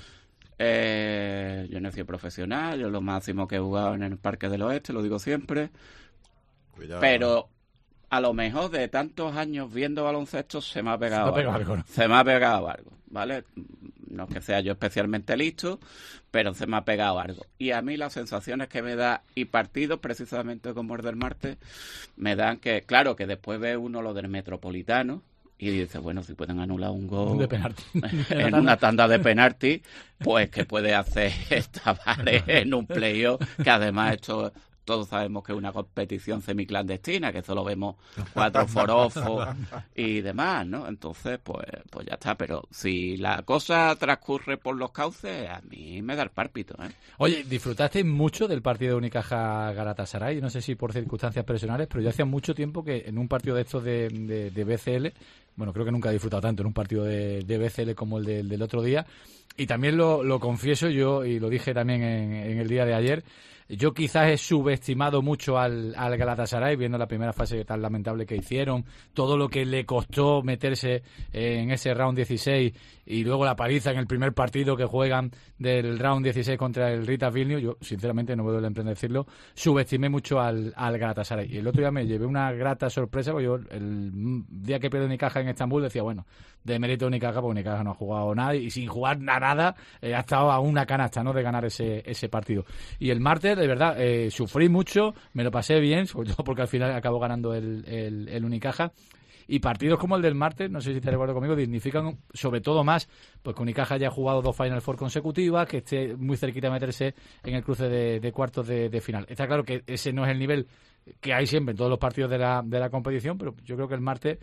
eh, yo no he sido profesional, yo lo máximo que he jugado en el Parque del Oeste, lo digo siempre, Cuidado. Pero a lo mejor de tantos años viendo baloncesto se me ha pegado, se me ha pegado algo, algo ¿no? se me ha pegado algo, ¿vale? No es que sea yo especialmente listo, pero se me ha pegado algo. Y a mí las sensaciones que me da, y partidos precisamente como el del martes, me dan que, claro, que después ve uno lo del Metropolitano y dice, bueno, si pueden anular un gol de penalti en una tanda de penalti, pues que puede hacer Tavares en un playoff, que además esto... Todos sabemos que es una competición semiclandestina, que solo vemos cuatro forofos y demás, ¿no? Entonces, pues pues ya está. Pero si la cosa transcurre por los cauces, a mí me da el pálpito, ¿eh? Oye, ¿disfrutaste mucho del partido de Unicaja Galatasaray? No sé si por circunstancias personales, pero yo hacía mucho tiempo que en un partido de estos de, de, de B C L, bueno, creo que nunca he disfrutado tanto en un partido de, de B C L como el de, del otro día. Y también lo, lo confieso yo, y lo dije también en, en el día de ayer, yo quizás he subestimado mucho al, al Galatasaray, viendo la primera fase tan lamentable que hicieron, todo lo que le costó meterse en ese round dieciséis y luego la paliza en el primer partido que juegan del round dieciséis contra el Ritas Vilnius. Yo, sinceramente, no me duele emprender decirlo, subestimé mucho al, al Galatasaray. Y el otro día me llevé una grata sorpresa, porque yo el día que pierdo Unicaja en Estambul decía, bueno, de mérito Unicaja, porque Unicaja no ha jugado nada y sin jugar a nada eh, ha estado a una canasta, ¿no?, de ganar ese, ese partido. Y el martes, de verdad, eh, sufrí mucho, me lo pasé bien, sobre todo porque al final acabó ganando el, el, el Unicaja. Y partidos como el del martes, no sé si te recuerdo conmigo, dignifican sobre todo más, pues que Unicaja haya jugado dos Final Four consecutivas, que esté muy cerquita de meterse en el cruce de, de cuartos de, de final. Está claro que ese no es el nivel que hay siempre en todos los partidos de la, de la competición, pero yo creo que el martes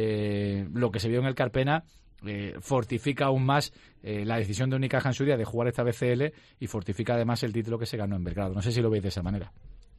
eh, lo que se vio en el Carpena Eh, fortifica aún más eh, la decisión de Unicaja en su día de jugar esta B C L y fortifica además el título que se ganó en Belgrado. No sé si lo veis de esa manera.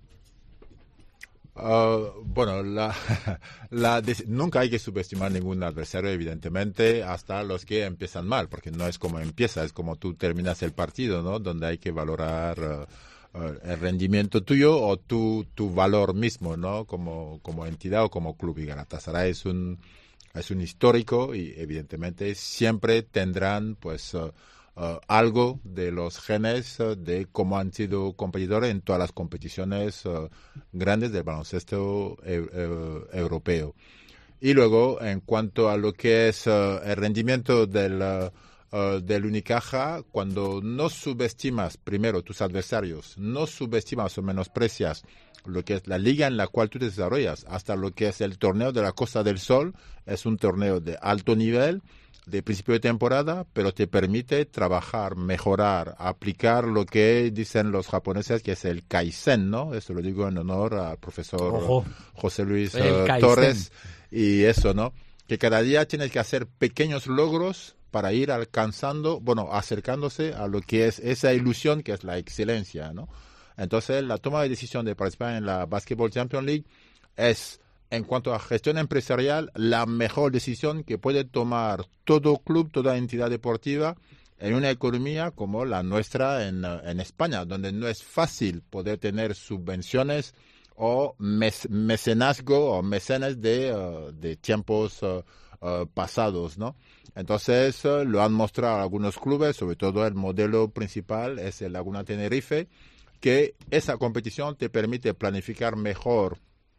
Uh, bueno, la, la de, nunca hay que subestimar ningún adversario, evidentemente, hasta los que empiezan mal, porque no es como empieza, es como tú terminas el partido, ¿no? Donde hay que valorar uh, uh, el rendimiento tuyo o tu, tu valor mismo, ¿no? Como, como entidad o como club. Y Galatasaray es un Es un histórico y evidentemente siempre tendrán pues uh, uh, algo de los genes uh, de cómo han sido competidores en todas las competiciones uh, grandes del baloncesto e- e- europeo. Y luego, en cuanto a lo que es uh, el rendimiento del, uh, uh, del Unicaja, cuando no subestimas primero tus adversarios, no subestimas o menosprecias lo que es la liga en la cual tú te desarrollas, hasta lo que es el torneo de la Costa del Sol, es un torneo de alto nivel, de principio de temporada, pero te permite trabajar, mejorar, aplicar lo que dicen los japoneses, que es el Kaizen, ¿no? Eso lo digo en honor al profesor Ojo. José Luis uh, Torres, y eso, ¿no? Que cada día tienes que hacer pequeños logros para ir alcanzando, bueno, acercándose a lo que es esa ilusión que es la excelencia, ¿no? Entonces, la toma de decisión de participar en la Basketball Champions League es, en cuanto a gestión empresarial, la mejor decisión que puede tomar todo club, toda entidad deportiva en una economía como la nuestra en, en España, donde no es fácil poder tener subvenciones o mes, mecenazgo o mecenas de, uh, de tiempos uh, uh, pasados, ¿no? Entonces, uh, lo han mostrado algunos clubes, sobre todo el modelo principal es el Laguna Tenerife, que esa competición te permite planificar mejor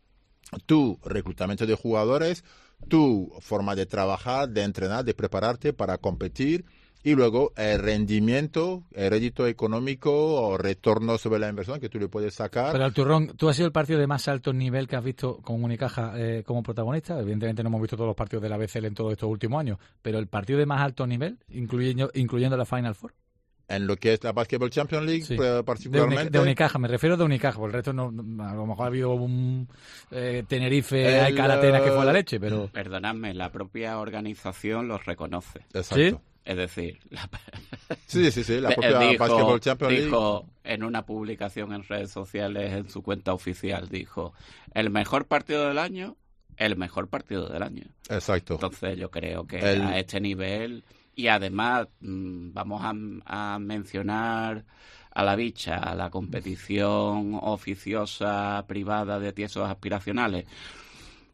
tu reclutamiento de jugadores, tu forma de trabajar, de entrenar, de prepararte para competir, y luego el rendimiento, el rédito económico o retorno sobre la inversión que tú le puedes sacar. Pero, Turrón, tú has sido el partido de más alto nivel que has visto con Unicaja eh, como protagonista. Evidentemente no hemos visto todos los partidos de la B C L en todos estos últimos años, pero el partido de más alto nivel, incluyendo, incluyendo la Final Four. En lo que es la Basketball Champions League, sí. particularmente. De, de Unicaja, me refiero de Unicaja, porque el resto no, a lo mejor ha habido un eh, Tenerife, el, hay Caratenas que fue la leche, pero... Perdonadme, la propia organización los reconoce. Exacto. ¿Sí? Es decir, la... sí, sí, sí, la propia dijo, Basketball Champions League. Dijo en una publicación en redes sociales, en su cuenta oficial, dijo, el mejor partido del año, el mejor partido del año. Exacto. Entonces yo creo que el... a este nivel... Y además mmm, vamos a, a mencionar a la bicha, a la competición oficiosa privada de tiesos aspiracionales.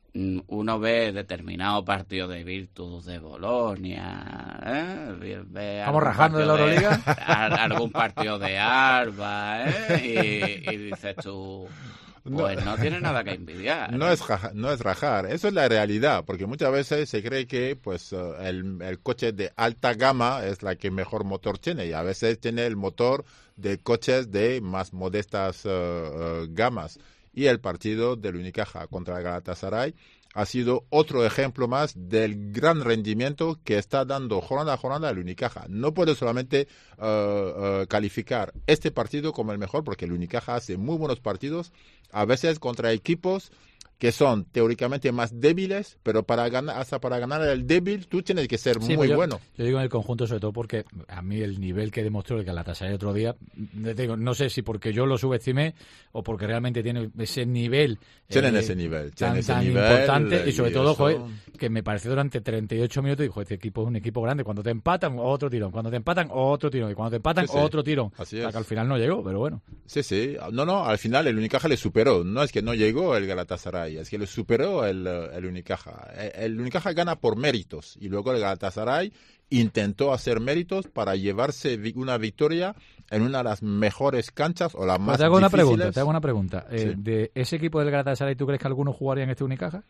uno ve determinados partidos de Virtus de Bolonia, ¿eh? Ve ¿Estamos rajando de la Euroliga? De, algún partido de Alba, ¿eh? Y, y dices tú, pues no, no tiene nada que envidiar. No es, no es rajar, eso es la realidad, porque muchas veces se cree que pues el, el coche de alta gama es la que mejor motor tiene, y a veces tiene el motor de coches de más modestas uh, uh, gamas. Y el partido del Unicaja contra el Galatasaray ha sido otro ejemplo más del gran rendimiento que está dando jornada a jornada el Unicaja. No puedo solamente uh, uh, calificar este partido como el mejor, porque el Unicaja hace muy buenos partidos, a veces contra equipos que son teóricamente más débiles, pero para ganar, hasta para ganar el débil tú tienes que ser sí, muy yo, bueno. Yo digo en el conjunto sobre todo porque a mí el nivel que demostró el Galatasaray otro día, digo, no sé si porque yo lo subestimé o porque realmente tiene ese nivel. Tienen eh, ese nivel, tan, ese tan nivel, importante y sobre y todo, eso... joder, que me pareció durante treinta y ocho minutos, dijo, este equipo es un equipo grande, cuando te empatan, otro tirón, cuando te empatan, otro tirón, y cuando te empatan, sí, sí. otro tirón. Así o sea, es. que al final no llegó, pero bueno. Sí, sí. No, no, al final el Unicaja le superó. No es que no llegó el Galatasaray, es que le superó el, el Unicaja. El Unicaja gana por méritos y luego el Galatasaray intentó hacer méritos para llevarse una victoria en una de las mejores canchas o las más te hago difíciles. Una pregunta, te hago una pregunta. Eh, Sí. ¿De ese equipo del Galatasaray tú crees que alguno jugaría en este Unicaja?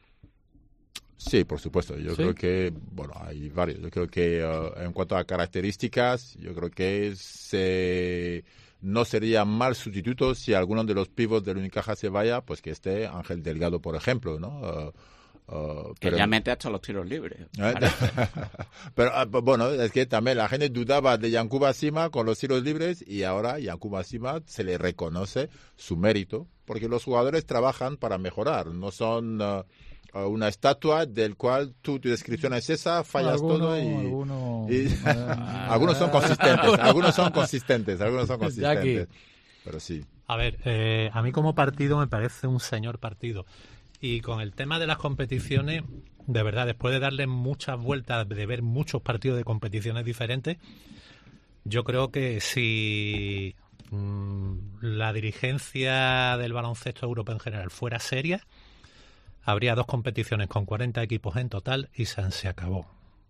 Sí, por supuesto. Yo ¿Sí? creo que, bueno, hay varios. Yo creo que uh, en cuanto a características, yo creo que se... no sería mal sustituto si alguno de los pivots del Unicaja se vaya, pues que esté Ángel Delgado, por ejemplo, ¿no? Uh, Uh, que pero, ya mete hasta los tiros libres. ¿eh? Pero uh, bueno, es que también la gente dudaba de Yankuba Sima con los tiros libres y ahora Yankuba Sima se le reconoce su mérito porque los jugadores trabajan para mejorar, no son uh, uh, una estatua del cual tú, tu descripción es esa, fallas alguno, todo y, alguno, y ah, algunos son consistentes, algunos son consistentes, algunos son consistentes. Jackie. Pero sí. A ver, eh, a mí como partido me parece un señor partido. Y con el tema de las competiciones, de verdad, después de darle muchas vueltas, de ver muchos partidos de competiciones diferentes, yo creo que si mmm, la dirigencia del baloncesto europeo en general fuera seria, habría dos competiciones con cuarenta equipos en total y se, se acabó.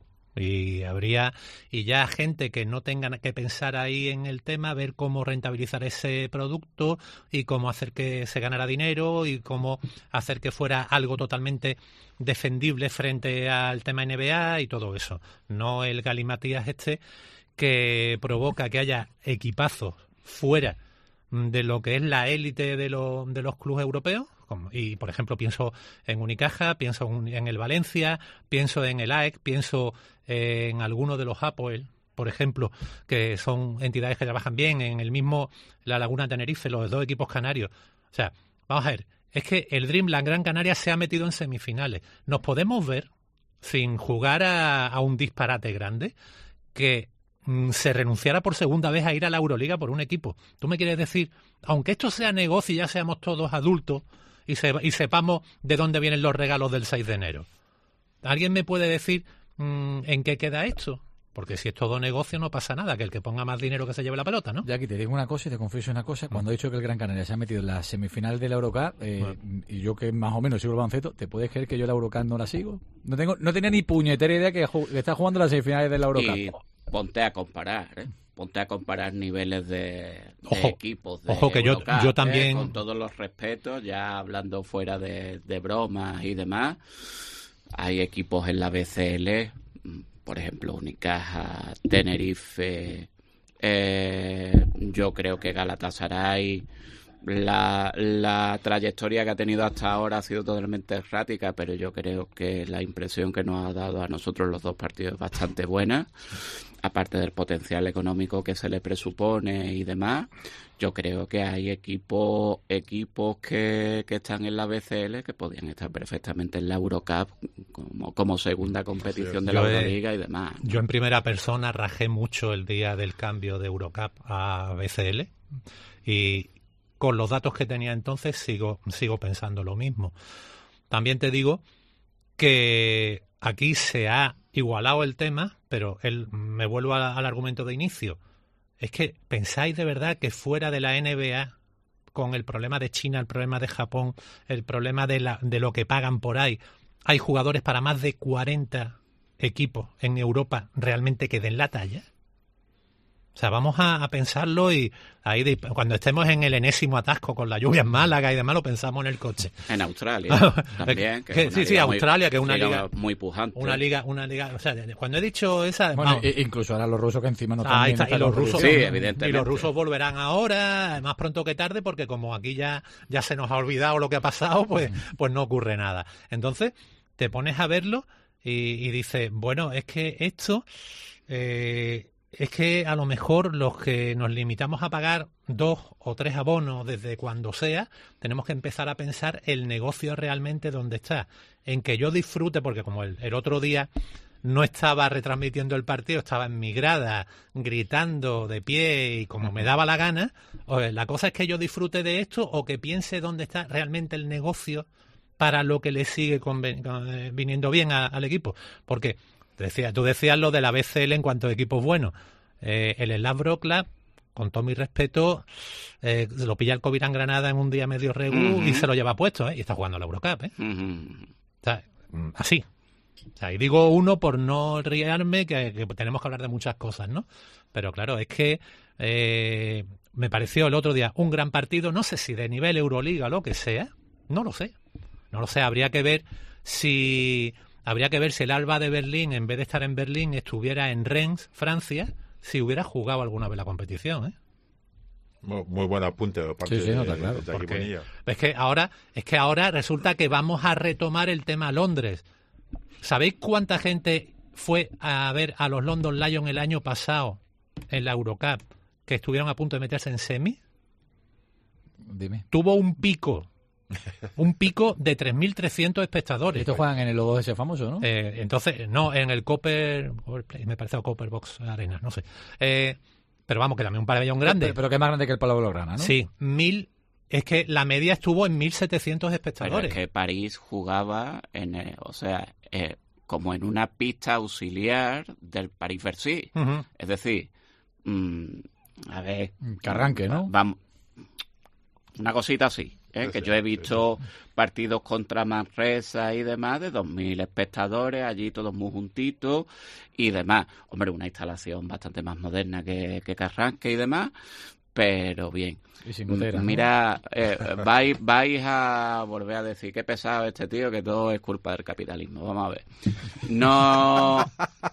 Y habría y ya gente que no tenga que pensar ahí en el tema, ver cómo rentabilizar ese producto y cómo hacer que se ganara dinero y cómo hacer que fuera algo totalmente defendible frente al tema N B A y todo eso. No el galimatías este que provoca que haya equipazos fuera de lo que es la élite de, lo, de los clubes europeos. Y, por ejemplo, pienso en Unicaja, pienso en el Valencia, pienso en el A E C, pienso en alguno de los Apoel, por ejemplo, que son entidades que trabajan bien, en el mismo La Laguna Tenerife, los dos equipos canarios. O sea, vamos a ver, es que el Dream, la Gran Canaria, se ha metido en semifinales. Nos podemos ver, sin jugar a, a un disparate grande, que mm, se renunciara por segunda vez a ir a la Euroliga por un equipo. ¿Tú me quieres decir, aunque esto sea negocio y ya seamos todos adultos, Y, se, y sepamos de dónde vienen los regalos del seis de enero? ¿Alguien me puede decir mmm, en qué queda esto? Porque si es todo negocio no pasa nada, que el que ponga más dinero que se lleve la pelota, ¿no? Jackie, te digo una cosa y te confieso una cosa. Cuando he dicho que el Gran Canaria se ha metido en la semifinal de la Eurocup, eh, bueno. y yo que más o menos sigo el baloncesto, ¿te puedes creer que yo la Eurocup no la sigo? No tengo, no tenía ni puñetera idea que, que está jugando las semifinales de la Eurocup. Y ponte a comparar, ¿eh? Ponte a comparar niveles de, de ojo, equipos de ojo que yo, Eurocup, yo también ¿eh? Con todos los respetos, ya hablando fuera de, de bromas y demás, hay equipos en la B C L, por ejemplo Unicaja, Tenerife, eh, yo creo que Galatasaray, la, la trayectoria que ha tenido hasta ahora ha sido totalmente errática, pero yo creo que la impresión que nos ha dado a nosotros los dos partidos es bastante buena. Aparte del potencial económico que se le presupone y demás, yo creo que hay equipos equipos que, que están en la B C L que podrían estar perfectamente en la Eurocup como, como segunda competición sí, de la Euroliga he, y demás, ¿no? Yo en primera persona rajé mucho el día del cambio de Eurocup a B C L y con los datos que tenía entonces sigo, sigo pensando lo mismo. También te digo que aquí se ha igualado el tema, pero él, me vuelvo a, al argumento de inicio. Es que pensáis de verdad que fuera de la N B A, con el problema de China, el problema de Japón, el problema de, la, de lo que pagan por ahí, hay jugadores para más de cuarenta equipos en Europa realmente que den la talla. O sea, vamos a, a pensarlo y ahí de, cuando estemos en el enésimo atasco con la lluvia en Málaga y demás, lo pensamos en el coche. En Australia también. Que que, es sí, sí, Australia, muy, que es una liga muy pujante. Una liga, una liga, o sea, cuando he dicho esa... Bueno, vamos, incluso ahora los rusos que encima no están ah, bien, está, y los rusos, sí, evidentemente. Y los rusos volverán ahora, más pronto que tarde, porque como aquí ya, ya se nos ha olvidado lo que ha pasado, pues, pues no ocurre nada. Entonces, te pones a verlo y, y dices, bueno, es que esto... Eh, es que a lo mejor los que nos limitamos a pagar dos o tres abonos desde cuando sea, tenemos que empezar a pensar el negocio realmente donde está. En que yo disfrute, porque como el, el otro día no estaba retransmitiendo el partido, estaba en mi grada, gritando de pie y como me daba la gana, la cosa es que yo disfrute de esto o que piense dónde está realmente el negocio para lo que le sigue conven- con, viniendo bien a, al equipo. Porque... Decía, tú decías lo de la B C L en cuanto a equipos buenos. Eh, el Slav Wrocław, con todo mi respeto, eh, lo pilla el Covirán Granada en un día medio regu uh-huh. y se lo lleva puesto, ¿eh? Y está jugando la Eurocup, ¿eh? Uh-huh. O sea, así. O sea, y digo uno por no riarme, que, que tenemos que hablar de muchas cosas, ¿no? Pero claro, es que eh, me pareció el otro día un gran partido, no sé si de nivel Euroliga o lo que sea, no lo sé. No lo sé, habría que ver si... Habría que ver si el Alba de Berlín, en vez de estar en Berlín, estuviera en Rennes, Francia, si hubiera jugado alguna vez la competición, ¿eh? Muy, muy buen apunte de parte sí, sí, de, no, está claro, de Jackie porque... Bonilla. Es que ahora, es que ahora resulta que vamos a retomar el tema Londres. ¿Sabéis cuánta gente fue a ver a los London Lions el año pasado en la Eurocup que estuvieron a punto de meterse en semi? Dime. Tuvo un pico. Un pico de tres mil trescientos espectadores. Estos juegan en el logo ese famoso, ¿no? Eh, entonces, no, en el Copper... Me parece el Copper Box Arena, no sé. Eh, pero vamos, que también un pabellón grande. Pero, pero que es más grande que el Palau Blaugrana, ¿no? Sí, mil... Es que la media estuvo en mil setecientos espectadores. Pero es que París jugaba, en el, o sea, eh, como en una pista auxiliar del París-Bercy. Uh-huh. Es decir, mmm, a ver... Que arranque, ¿no? Vamos, una cosita así. ¿Eh? Que yo he visto partidos contra Manresa y demás de dos mil espectadores, allí todos muy juntitos y demás. Hombre, una instalación bastante más moderna que, que Carranque y demás, pero bien. Y sin gotera, Mira, ¿no? eh, vais, vais a volver a decir qué pesado este tío, que todo es culpa del capitalismo. Vamos a ver. No...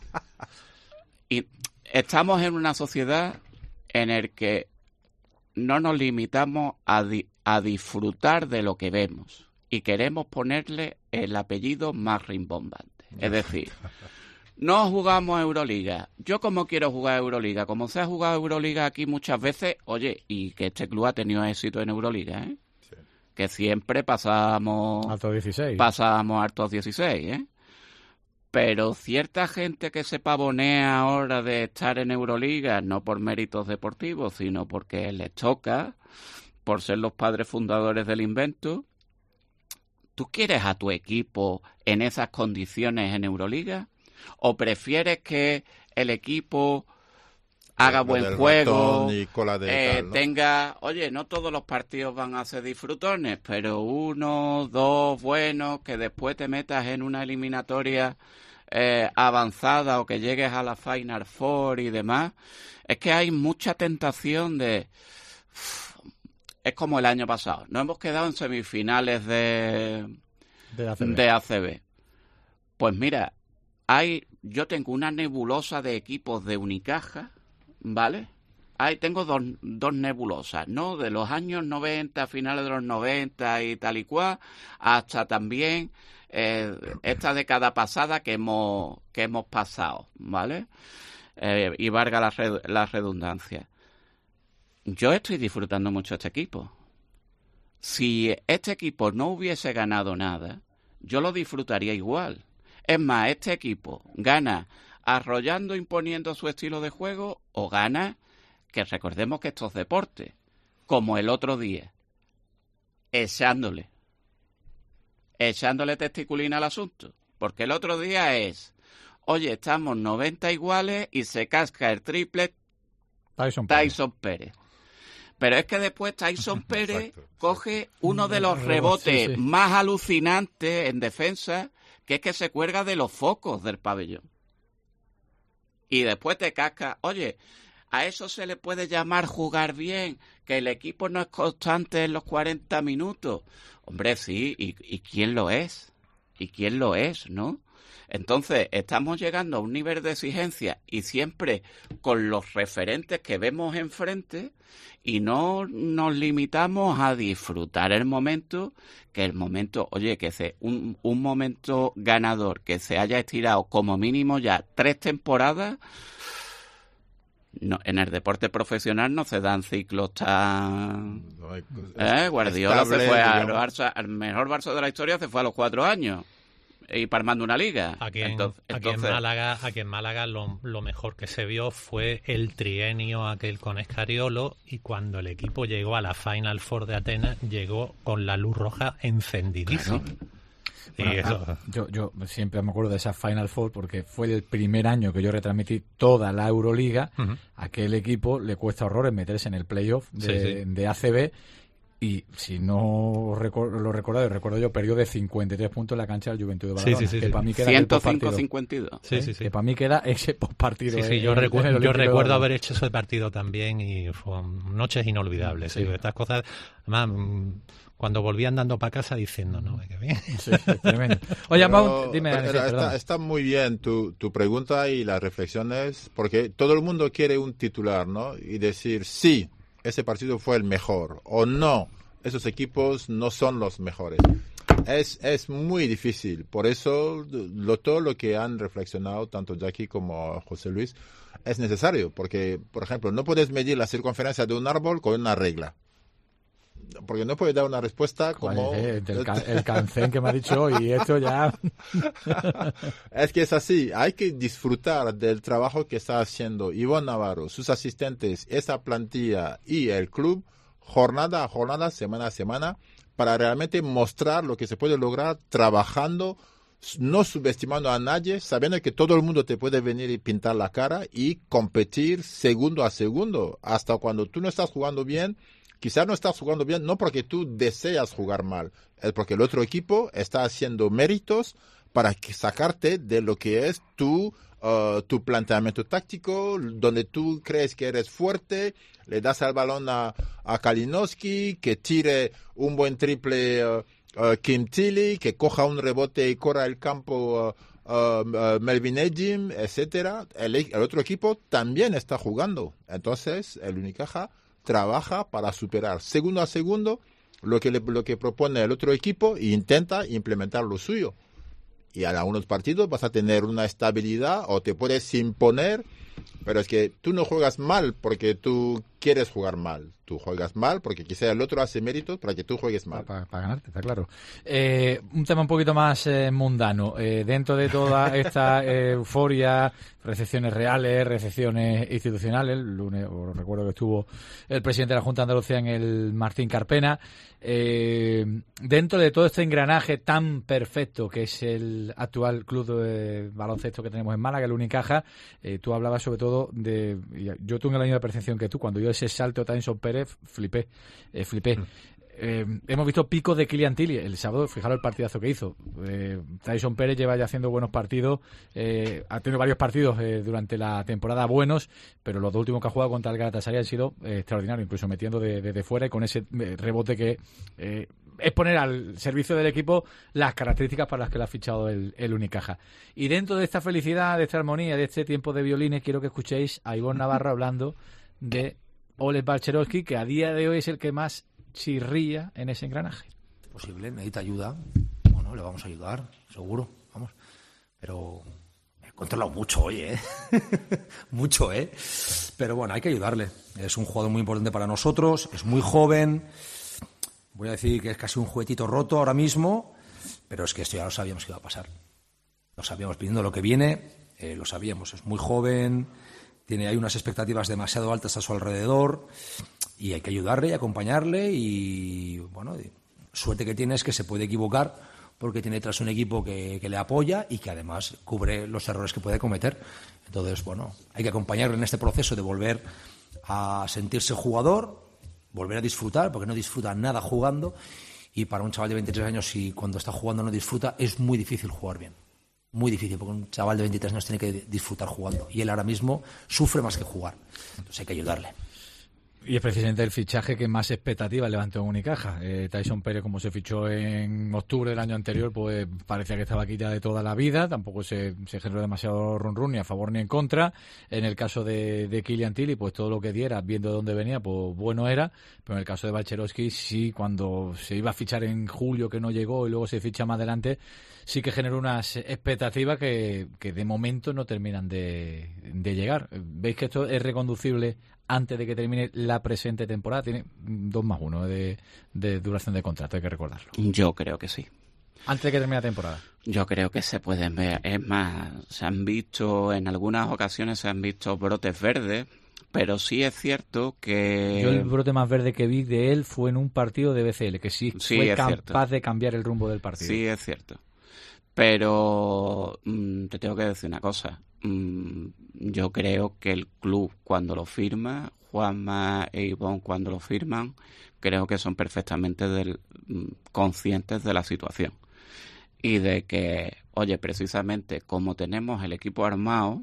Y estamos en una sociedad en la que no nos limitamos a, di- a disfrutar de lo que vemos y queremos ponerle el apellido más rimbombante. Es decir, no jugamos a Euroliga. Yo como quiero jugar a Euroliga, como se ha jugado a Euroliga aquí muchas veces, oye, y que este club ha tenido éxito en Euroliga, ¿eh? Sí. Que siempre pasamos... Altos dieciséis. Pasamos hartos dieciséis, ¿eh? Pero cierta gente que se pavonea ahora de estar en Euroliga, no por méritos deportivos, sino porque les toca, por ser los padres fundadores del invento, ¿tú quieres a tu equipo en esas condiciones en Euroliga? ¿O prefieres que el equipo haga buen juego, y cola de eh, tal, ¿no? tenga... Oye, no todos los partidos van a ser disfrutones, pero uno, dos buenos, que después te metas en una eliminatoria eh, avanzada o que llegues a la Final Four y demás. Es que hay mucha tentación de... Es como el año pasado. Nos hemos quedado en semifinales de, de, A C B. de A C B. Pues mira, hay, yo tengo una nebulosa de equipos de Unicaja, ¿vale? Ahí tengo dos, dos nebulosas, ¿no? De los años noventa, finales de los noventa y tal y cual, hasta también eh, esta década pasada que hemos, que hemos pasado, ¿vale? Eh, y valga la, red, la redundancia. Yo estoy disfrutando mucho este equipo. Si este equipo no hubiese ganado nada, yo lo disfrutaría igual. Es más, este equipo gana arrollando, imponiendo su estilo de juego, o gana, que recordemos que estos deportes, como el otro día, echándole, echándole testiculina al asunto. Porque el otro día es, oye, estamos noventa iguales y se casca el triple Tyson Pérez. Tyson Pérez. Pero es que después Tyson Pérez Exacto, coge uno de los rebotes sí, sí. más alucinantes en defensa, que es que se cuelga de los focos del pabellón. Y después te casca, oye, a eso se le puede llamar jugar bien, que el equipo no es constante en los cuarenta minutos. Hombre, sí, ¿y, y quién lo es? ¿Y quién lo es, no? Entonces, estamos llegando a un nivel de exigencia y siempre con los referentes que vemos enfrente y no nos limitamos a disfrutar el momento, que el momento, oye, que se, un, un momento ganador que se haya estirado como mínimo ya tres temporadas. No, en el deporte profesional no se dan ciclos tan... ¿Eh? Guardiola se fue al, Barça, al mejor Barça de la historia, se fue a los cuatro años. Y palmando una liga. Aquí en, entonces, aquí entonces... en Málaga, aquí en Málaga lo, lo mejor que se vio fue el trienio aquel con Escariolo, y cuando el equipo llegó a la Final Four de Atenas, llegó con la luz roja encendidísima. Claro. Y Bueno, eso... yo, yo siempre me acuerdo de esa Final Four porque fue el primer año que yo retransmití toda la Euroliga. Uh-huh. A aquel equipo le cuesta horrores meterse en el playoff de, sí, sí. de A C B. Y si no recu- lo recuerdo, recuerdo yo, perdió de cincuenta y tres puntos en la cancha del Juventud de Badalona. Sí, sí, sí, que sí. para mí queda ciento cinco cincuenta y dos. Sí, sí, sí. Que para mí queda ese postpartido. Sí, sí, eh, yo, en, recu- en yo recuerdo haber hecho ese partido también y fueron noches inolvidables. Sí. Sí, estas cosas, además, cuando volví andando para casa diciendo, no, qué bien. Sí, sí, tremendo. Oye, Pero, Mount, dime. pero Daniel, está, está muy bien tu, tu pregunta y las reflexiones, porque todo el mundo quiere un titular, ¿no? Y decir, sí, ese partido fue el mejor, o no, esos equipos no son los mejores. Es, es muy difícil. Por eso, lo, todo lo que han reflexionado, tanto Jackie como José Luis, es necesario. Porque, por ejemplo, no puedes medir la circunferencia de un árbol con una regla. Porque no puedes dar una respuesta como... Oye, el, ca- el cancén que me ha dicho hoy, y esto ya... Es que es así. Hay que disfrutar del trabajo que está haciendo Ivonne Navarro, sus asistentes, esa plantilla y el club, jornada a jornada, semana a semana, para realmente mostrar lo que se puede lograr trabajando, no subestimando a nadie, sabiendo que todo el mundo te puede venir y pintar la cara y competir segundo a segundo. Hasta cuando tú no estás jugando bien, quizás no estás jugando bien no porque tú deseas jugar mal, es porque el otro equipo está haciendo méritos para que sacarte de lo que es tu, uh, tu planteamiento táctico, donde tú crees que eres fuerte, le das el balón a, a Kalinowski, que tire un buen triple uh, uh, Kim Tilly, que coja un rebote y corra el campo uh, uh, uh, Melvin Ejim, etcétera. El, el otro equipo también está jugando. Entonces, el Unicaja trabaja para superar segundo a segundo lo que, le, lo que propone el otro equipo e intenta implementar lo suyo. Y a algunos partidos vas a tener una estabilidad o te puedes imponer, pero es que tú no juegas mal porque tú quieres jugar mal. Tú juegas mal porque quizá el otro hace méritos para que tú juegues mal. Para, para ganarte, está claro. Eh, un tema un poquito más eh, mundano. Eh, dentro de toda esta eh, euforia, recepciones reales, recepciones institucionales, el lunes, os recuerdo que estuvo el presidente de la Junta de Andalucía en el Martín Carpena, eh, dentro de todo este engranaje tan perfecto que es el actual club de baloncesto que tenemos en Málaga, el Unicaja, eh, tú hablabas sobre todo de... Yo tuve la misma percepción que tú, cuando yo ese salto a Tyson Pérez, flipé, eh, flipé. Mm. Eh, hemos visto picos de Kylian Tilly el sábado, fijaros el partidazo que hizo. eh, Tyson Pérez lleva ya haciendo buenos partidos, eh, ha tenido varios partidos eh, durante la temporada buenos, pero los dos últimos que ha jugado contra el Galatasaray han sido eh, extraordinarios, incluso metiendo desde de, de fuera y con ese eh, rebote que eh, es poner al servicio del equipo las características para las que lo ha fichado el, el Unicaja. Y dentro de esta felicidad, de esta armonía, de este tiempo de violines, quiero que escuchéis a Ivonne Navarro hablando de Oleg Balcherovsky, que a día de hoy es el que más chirría en ese engranaje. Posible, necesita ayuda. Bueno, le vamos a ayudar, seguro, vamos. Pero he controlado mucho hoy, ¿eh? mucho, ¿eh? Pero bueno, hay que ayudarle. Es un jugador muy importante para nosotros, es muy joven. Voy a decir que es casi un juguetito roto ahora mismo, pero es que esto ya lo sabíamos que iba a pasar. Lo sabíamos, pidiendo lo que viene, eh, lo sabíamos. Es muy joven, tiene hay unas expectativas demasiado altas a su alrededor. Y hay que ayudarle y acompañarle y, bueno, suerte que tiene es que se puede equivocar porque tiene tras un equipo que, que le apoya y que además cubre los errores que puede cometer. Entonces, bueno, hay que acompañarle en este proceso de volver a sentirse jugador volver a disfrutar, porque no disfruta nada jugando, y para un chaval de veintitrés años, si cuando está jugando no disfruta, es muy difícil jugar bien. Muy difícil, porque un chaval de veintitrés años tiene que disfrutar jugando, y él ahora mismo sufre más que jugar. Entonces hay que ayudarle. Y es precisamente el fichaje que más expectativas levantó en Unicaja. Eh, Tyson Pérez, como se fichó en octubre del año anterior, pues parecía que estaba aquí ya de toda la vida. Tampoco se, se generó demasiado run run ni a favor ni en contra. En el caso de, de Kylian Tilly, pues todo lo que diera, viendo de dónde venía, pues bueno era. Pero en el caso de Balcherowski, sí, cuando se iba a fichar en julio, que no llegó, y luego se ficha más adelante, sí que generó unas expectativas que, que de momento no terminan de, de llegar. ¿Veis que esto es reconducible antes de que termine la presente temporada? Tiene dos más uno de, de duración de contrato, hay que recordarlo. Yo creo que sí. Antes de que termine la temporada. Yo creo que se pueden ver. Es más, se han visto, en algunas ocasiones se han visto brotes verdes, pero sí es cierto que... Yo el brote más verde que vi de él fue en un partido de B C L, que sí, sí fue es capaz cierto. de cambiar el rumbo del partido. Sí, es cierto. Pero mmm, te tengo que decir una cosa. Mm, yo creo que el club, cuando lo firma, Juanma e Ivonne cuando lo firman, creo que son perfectamente del, mm, conscientes de la situación. Y de que, oye, precisamente como tenemos el equipo armado,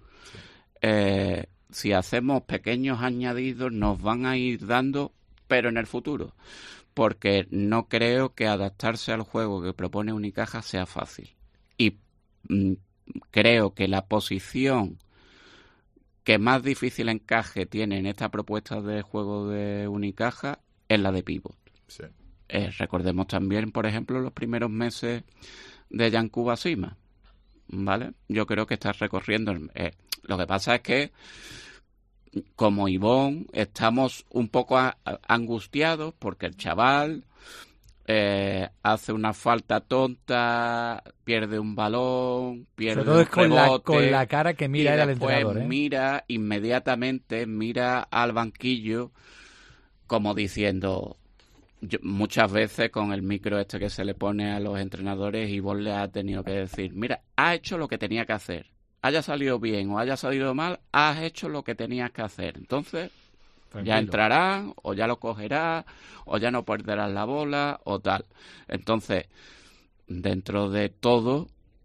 eh, si hacemos pequeños añadidos nos van a ir dando, pero en el futuro. Porque no creo que adaptarse al juego que propone Unicaja sea fácil. Y mm, creo que la posición que más difícil encaje tiene en esta propuesta de juego de Unicaja es la de pívot. Sí. Eh, recordemos también, por ejemplo, los primeros meses de Yankuba Sima, ¿vale? Yo creo que está recorriendo... Eh, lo que pasa es que, como Ivonne, estamos un poco a, a, angustiados porque el chaval... Eh, hace una falta tonta, pierde un balón, pierde Sobre todo un es con rebote, la, con la cara que mira y él al después entrenador, ¿eh? mira inmediatamente, mira al banquillo como diciendo, yo, muchas veces con el micro este que se le pone a los entrenadores, y vos le has tenido que decir, mira, has hecho lo que tenía que hacer, haya salido bien o haya salido mal, has hecho lo que tenías que hacer. Entonces Tranquilo. Ya entrarán, o ya lo cogerás, o ya no perderás la bola, o tal. Entonces, dentro de todo,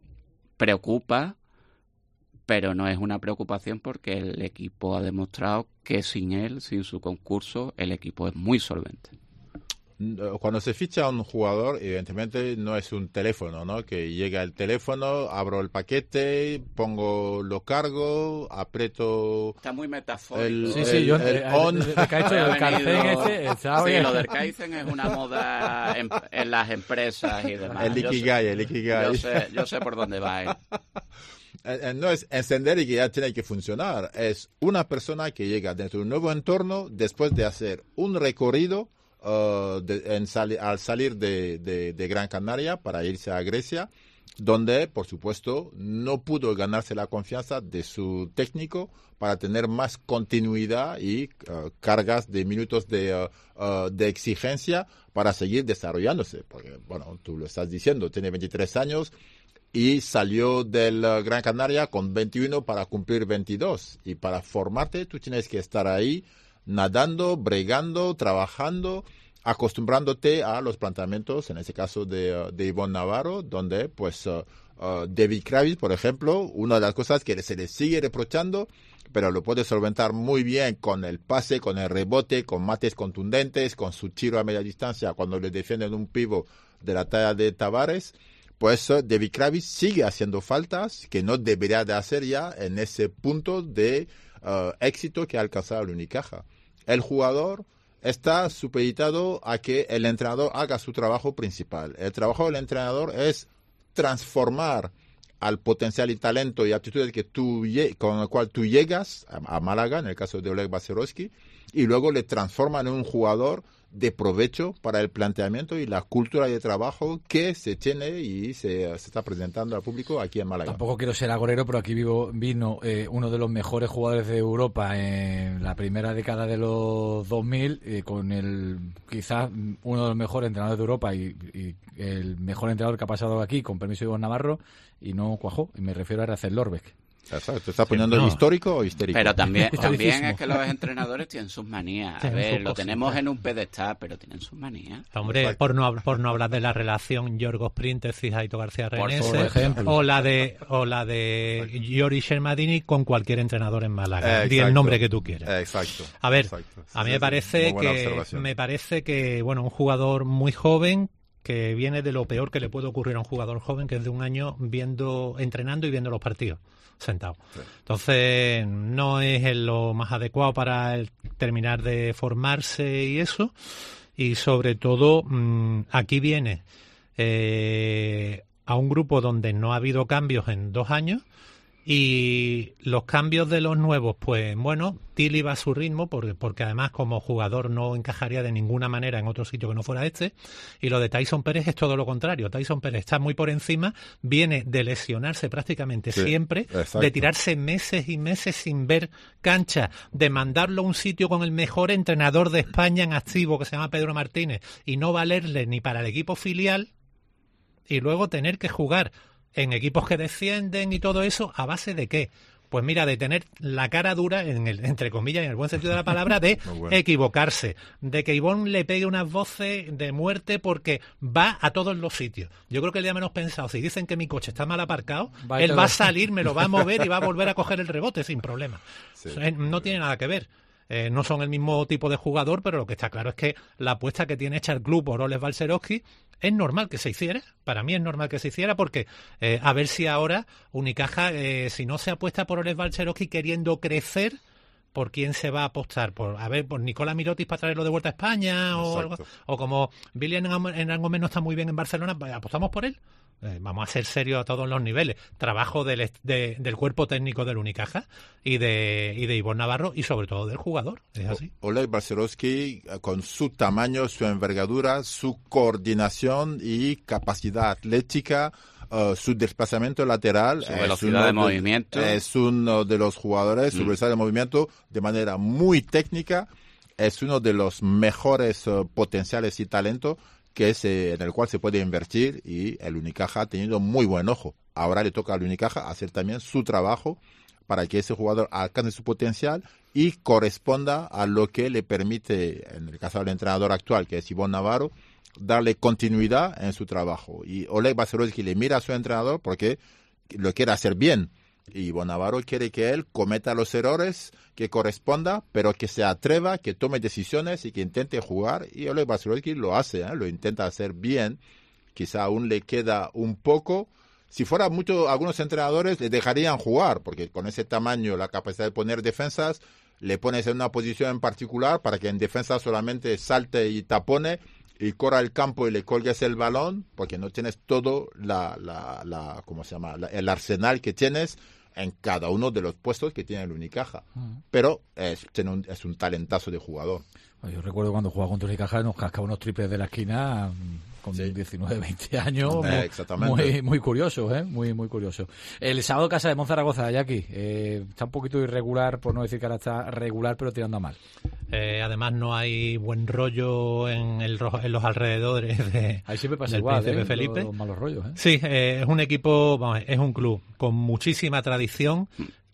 preocupa, pero no es una preocupación porque el equipo ha demostrado que sin él, sin su concurso, el equipo es muy solvente. Cuando se ficha a un jugador, evidentemente no es un teléfono, ¿no? Que llega el teléfono, abro el paquete, pongo, lo cargo, aprieto... Está muy metafórico. El, sí, el, sí, yo... El, el on. El, el, el, el Kaizen este, el sí, lo del Kaizen es una moda en, en las empresas y demás. El Ikigai, el Ikigai. Yo sé, yo sé por dónde va él. No es encender y que ya tiene que funcionar. Es una persona que llega dentro de un nuevo entorno después de hacer un recorrido Uh, de, en sali- al salir de, de, de Gran Canaria para irse a Grecia, donde, por supuesto, no pudo ganarse la confianza de su técnico para tener más continuidad y uh, cargas de minutos de, uh, uh, de exigencia para seguir desarrollándose. Porque, bueno, tú lo estás diciendo, tiene veintitrés años y salió del uh, Gran Canaria con veintiuno para cumplir veintidós. Y para formarte, tú tienes que estar ahí nadando, bregando, trabajando, acostumbrándote a los planteamientos, en este caso de, de Ivonne Navarro, donde pues uh, uh, David Kravis, por ejemplo, una de las cosas que se le sigue reprochando, pero lo puede solventar muy bien con el pase, con el rebote, con mates contundentes, con su tiro a media distancia cuando le defienden un pivo de la talla de Tavares. Pues uh, David Kravis sigue haciendo faltas que no debería de hacer ya en ese punto de uh, éxito que ha alcanzado el Unicaja. El jugador está supeditado a que el entrenador haga su trabajo principal. El trabajo del entrenador es transformar al potencial y talento y aptitudes que tú, con el cual tú llegas a, a Málaga, en el caso de Oleg Balcherowski, y luego le transforma en un jugador de provecho para el planteamiento y la cultura de trabajo que se tiene y se, se está presentando al público aquí en Málaga. Tampoco quiero ser agorero, pero aquí vivo, vino eh, uno de los mejores jugadores de Europa en la primera década de los dos mil, eh, con el quizás uno de los mejores entrenadores de Europa y, y el mejor entrenador que ha pasado aquí, con permiso de Ivonne Navarro, y no cuajó. Y me refiero a Racel Lorbeck. Exacto, ¿está poniendo no. histórico o histérico? Pero también, también es que los entrenadores tienen sus manías. A ver, lo tenemos en un pedestal, pero tienen sus manías. Hombre, por no, por no hablar de la relación Yorgos Príntesis, Aito García Renese, por ejemplo. o la de o la de Giori Shermadini con cualquier entrenador en Málaga. Eh, Di el nombre que tú quieras. Exacto. A ver, exacto. a mí Sí, me sí, parece muy buena que observación. me parece que bueno, un jugador muy joven que viene de lo peor que le puede ocurrir a un jugador joven, que es de un año viendo, entrenando y viendo los partidos, sentado. Sí. Entonces, no es lo más adecuado para el terminar de formarse y eso. Y sobre todo, mmm, aquí viene eh, a un grupo donde no ha habido cambios en dos años. Y los cambios de los nuevos, pues bueno, Tilly va a su ritmo, porque, porque además como jugador no encajaría de ninguna manera en otro sitio que no fuera este. Y lo de Tyson Pérez es todo lo contrario. Tyson Pérez está muy por encima, viene de lesionarse prácticamente sí, siempre, exacto. de tirarse meses y meses sin ver cancha, de mandarlo a un sitio con el mejor entrenador de España en activo, que se llama Pedro Martínez, y no valerle ni para el equipo filial, y luego tener que jugar en equipos que descienden y todo eso, ¿a base de qué? Pues mira, de tener la cara dura, en el, entre comillas, en el buen sentido de la palabra, de bueno. equivocarse, de que Ivonne le pegue unas voces de muerte porque va a todos los sitios. Yo creo que el día menos pensado, si dicen que mi coche está mal aparcado, va él va a salir, me lo va a mover y va a volver a coger el rebote sin problema. Sí. No tiene nada que ver. Eh, no son el mismo tipo de jugador, pero lo que está claro es que la apuesta que tiene hecha el club por Oles Balcerowski es normal que se hiciera. Para mí es normal que se hiciera porque eh, a ver si ahora Unicaja, eh, si no se apuesta por Oles Balcerowski queriendo crecer, ¿por quién se va a apostar? Por a ver, por Nicola Mirotic para traerlo de vuelta a España o, algo, o como Billy en algo menos está muy bien en Barcelona, ¿apostamos por él? Eh, vamos a ser serios a todos los niveles. Trabajo del, de, del cuerpo técnico del Unicaja y de, y de Ivonne Navarro y sobre todo del jugador. Es así. Oleg Balcerowski, con su tamaño, su envergadura, su coordinación y capacidad atlética, uh, su desplazamiento lateral, su velocidad de, de movimiento, es uno de los jugadores, su mm. velocidad de movimiento de manera muy técnica, es uno de los mejores uh, potenciales y talentos que es eh, en el cual se puede invertir, y el Unicaja ha tenido muy buen ojo. Ahora le toca al Unicaja hacer también su trabajo para que ese jugador alcance su potencial y corresponda a lo que le permite, en el caso del entrenador actual, que es Ivonne Navarro, darle continuidad en su trabajo. Y Oleg Balcerowski le mira a su entrenador porque lo quiere hacer bien. Y Ivonne Navarro quiere que él cometa los errores que corresponda, pero que se atreva, que tome decisiones y que intente jugar. Y Oleg Balcerowski lo hace, ¿eh? Lo intenta hacer bien. Quizá aún le queda un poco. Si fuera mucho, algunos entrenadores le dejarían jugar, porque con ese tamaño, la capacidad de poner defensas, le pones en una posición en particular para que en defensa solamente salte y tapone y corra el campo y le colgues el balón, porque no tienes todo la, la, la ¿cómo se llama? La, el arsenal que tienes en cada uno de los puestos que tiene el Unicaja. Uh-huh. Pero es, tiene un, es un talentazo de jugador. Yo recuerdo cuando jugaba contra Unicaja, nos cascaba unos triples de la esquina con sí. diecinueve, veinte años. Eh, muy, exactamente. Muy, muy curioso, ¿eh? Muy, muy curioso. El sábado Casa de Monzaragoza, Jackie, eh, está un poquito irregular, por no decir que ahora está regular, pero tirando a mal. Eh, además no hay buen rollo en, el, en los alrededores de, ahí siempre pasa del igual, Príncipe ¿eh? Felipe. Los, los malos rollos, ¿eh? Sí, eh, es un equipo, vamos, es un club con muchísima tradición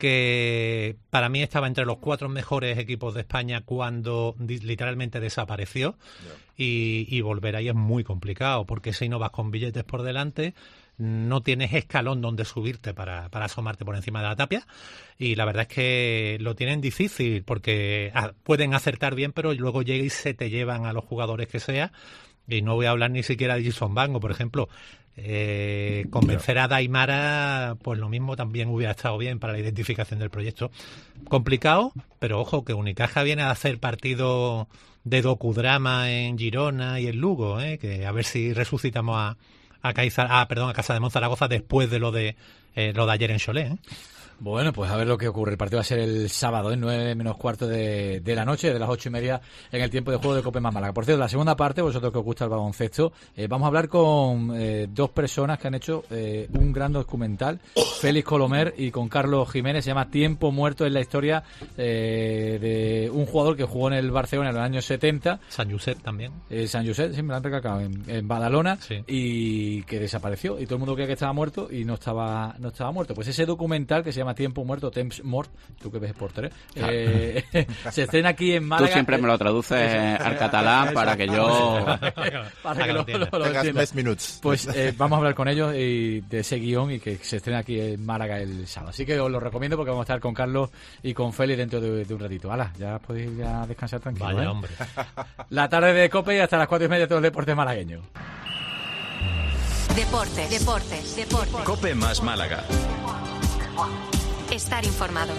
que para mí estaba entre los cuatro mejores equipos de España cuando di- literalmente desapareció. Yeah. y, y volver ahí es muy complicado porque si no vas con billetes por delante, no tienes escalón donde subirte para, para asomarte por encima de la tapia, y la verdad es que lo tienen difícil porque ah, pueden acertar bien, pero luego llega y se te llevan a los jugadores que sea, y no voy a hablar ni siquiera de Gilson Bango, por ejemplo. Eh, convencer a Daimara, pues lo mismo también hubiera estado bien para la identificación del proyecto. Complicado, pero ojo que Unicaja viene a hacer partido de docudrama en Girona y en Lugo, ¿eh? Que a ver si resucitamos a a, Caizar, ah, perdón, a Casa de Monzaragoza después de lo de eh, lo de ayer en Cholet, ¿eh? Bueno, pues a ver lo que ocurre. El partido va a ser el sábado, en nueve menos cuarto de, de la noche, de las ocho y media, en el tiempo de juego de Copa Málaga. Por cierto, la segunda parte, vosotros que os gusta el baloncesto, eh, vamos a hablar con eh, dos personas que han hecho eh, un gran documental, Félix Colomer y con Carlos Jiménez. Se llama Tiempo Muerto, en la historia eh, de un jugador que jugó en el Barcelona en los años setenta. San Josep también. Eh, San Josep, sí, me lo han recalcado, en, en Badalona, sí. Y que desapareció. Y todo el mundo creía que estaba muerto y no estaba no estaba muerto. Pues ese documental que se llama Tiempo Muerto, Temps Mort, tú que ves por tres, eh, se estrena aquí en Málaga. Tú siempre me lo traduces al catalán para que yo... para que lo, lo, lo tengas más minutos. Pues eh, vamos a hablar con ellos y de ese guión y que se estrena aquí en Málaga el sábado. Así que os lo recomiendo porque vamos a estar con Carlos y con Feli dentro de, de un ratito. ¡Hala! Ya podéis ya descansar tranquilo. Vaya, ¿eh? hombre. La tarde de COPE y hasta las cuatro y media todo el deporte malagueño. Deportes, deportes, deportes. COPE más Málaga. Estar informado.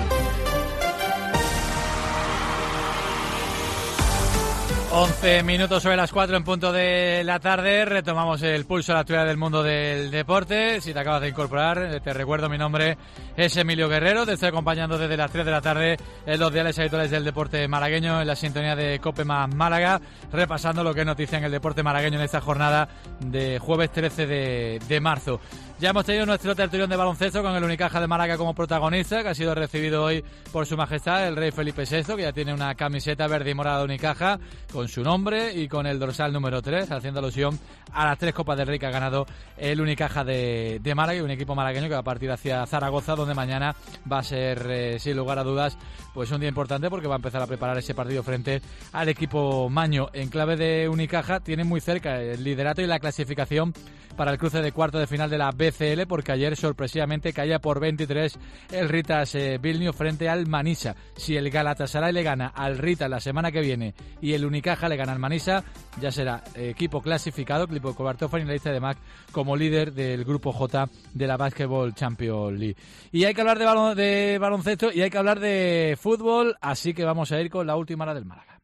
once minutos sobre las cuatro en punto de la tarde. Retomamos el pulso a la actualidad del mundo del deporte. Si te acabas de incorporar, te recuerdo, mi nombre es Emilio Guerrero. Te estoy acompañando desde las tres de la tarde en los diales habituales del deporte malagueño, en la sintonía de COPE más Málaga, repasando lo que es noticia en el deporte malagueño en esta jornada de jueves trece de, de marzo. Ya hemos tenido nuestro tertulión de baloncesto con el Unicaja de Málaga como protagonista, que ha sido recibido hoy por su majestad el rey Felipe sexto, que ya tiene una camiseta verde y morada de Unicaja con su nombre y con el dorsal número tres, haciendo alusión a las tres Copas del Rey que ha ganado el Unicaja de, de Málaga, y un equipo malagueño que va a partir hacia Zaragoza, donde mañana va a ser, eh, sin lugar a dudas, pues un día importante porque va a empezar a preparar ese partido frente al equipo maño. En clave de Unicaja, tiene muy cerca el liderato y la clasificación para el cruce de cuarto de final de la B C L, porque ayer sorpresivamente caía por veintitrés el Ritas eh, Vilnius frente al Manisa. Si el Galatasaray le gana al Ritas la semana que viene y el Unicaja le gana al Manisa, ya será eh, equipo clasificado, equipo coberto finalista de M A C como líder del grupo J de la Basketball Champions League. Y hay que hablar de, balon de baloncesto y hay que hablar de fútbol, así que vamos a ir con la última hora del Málaga.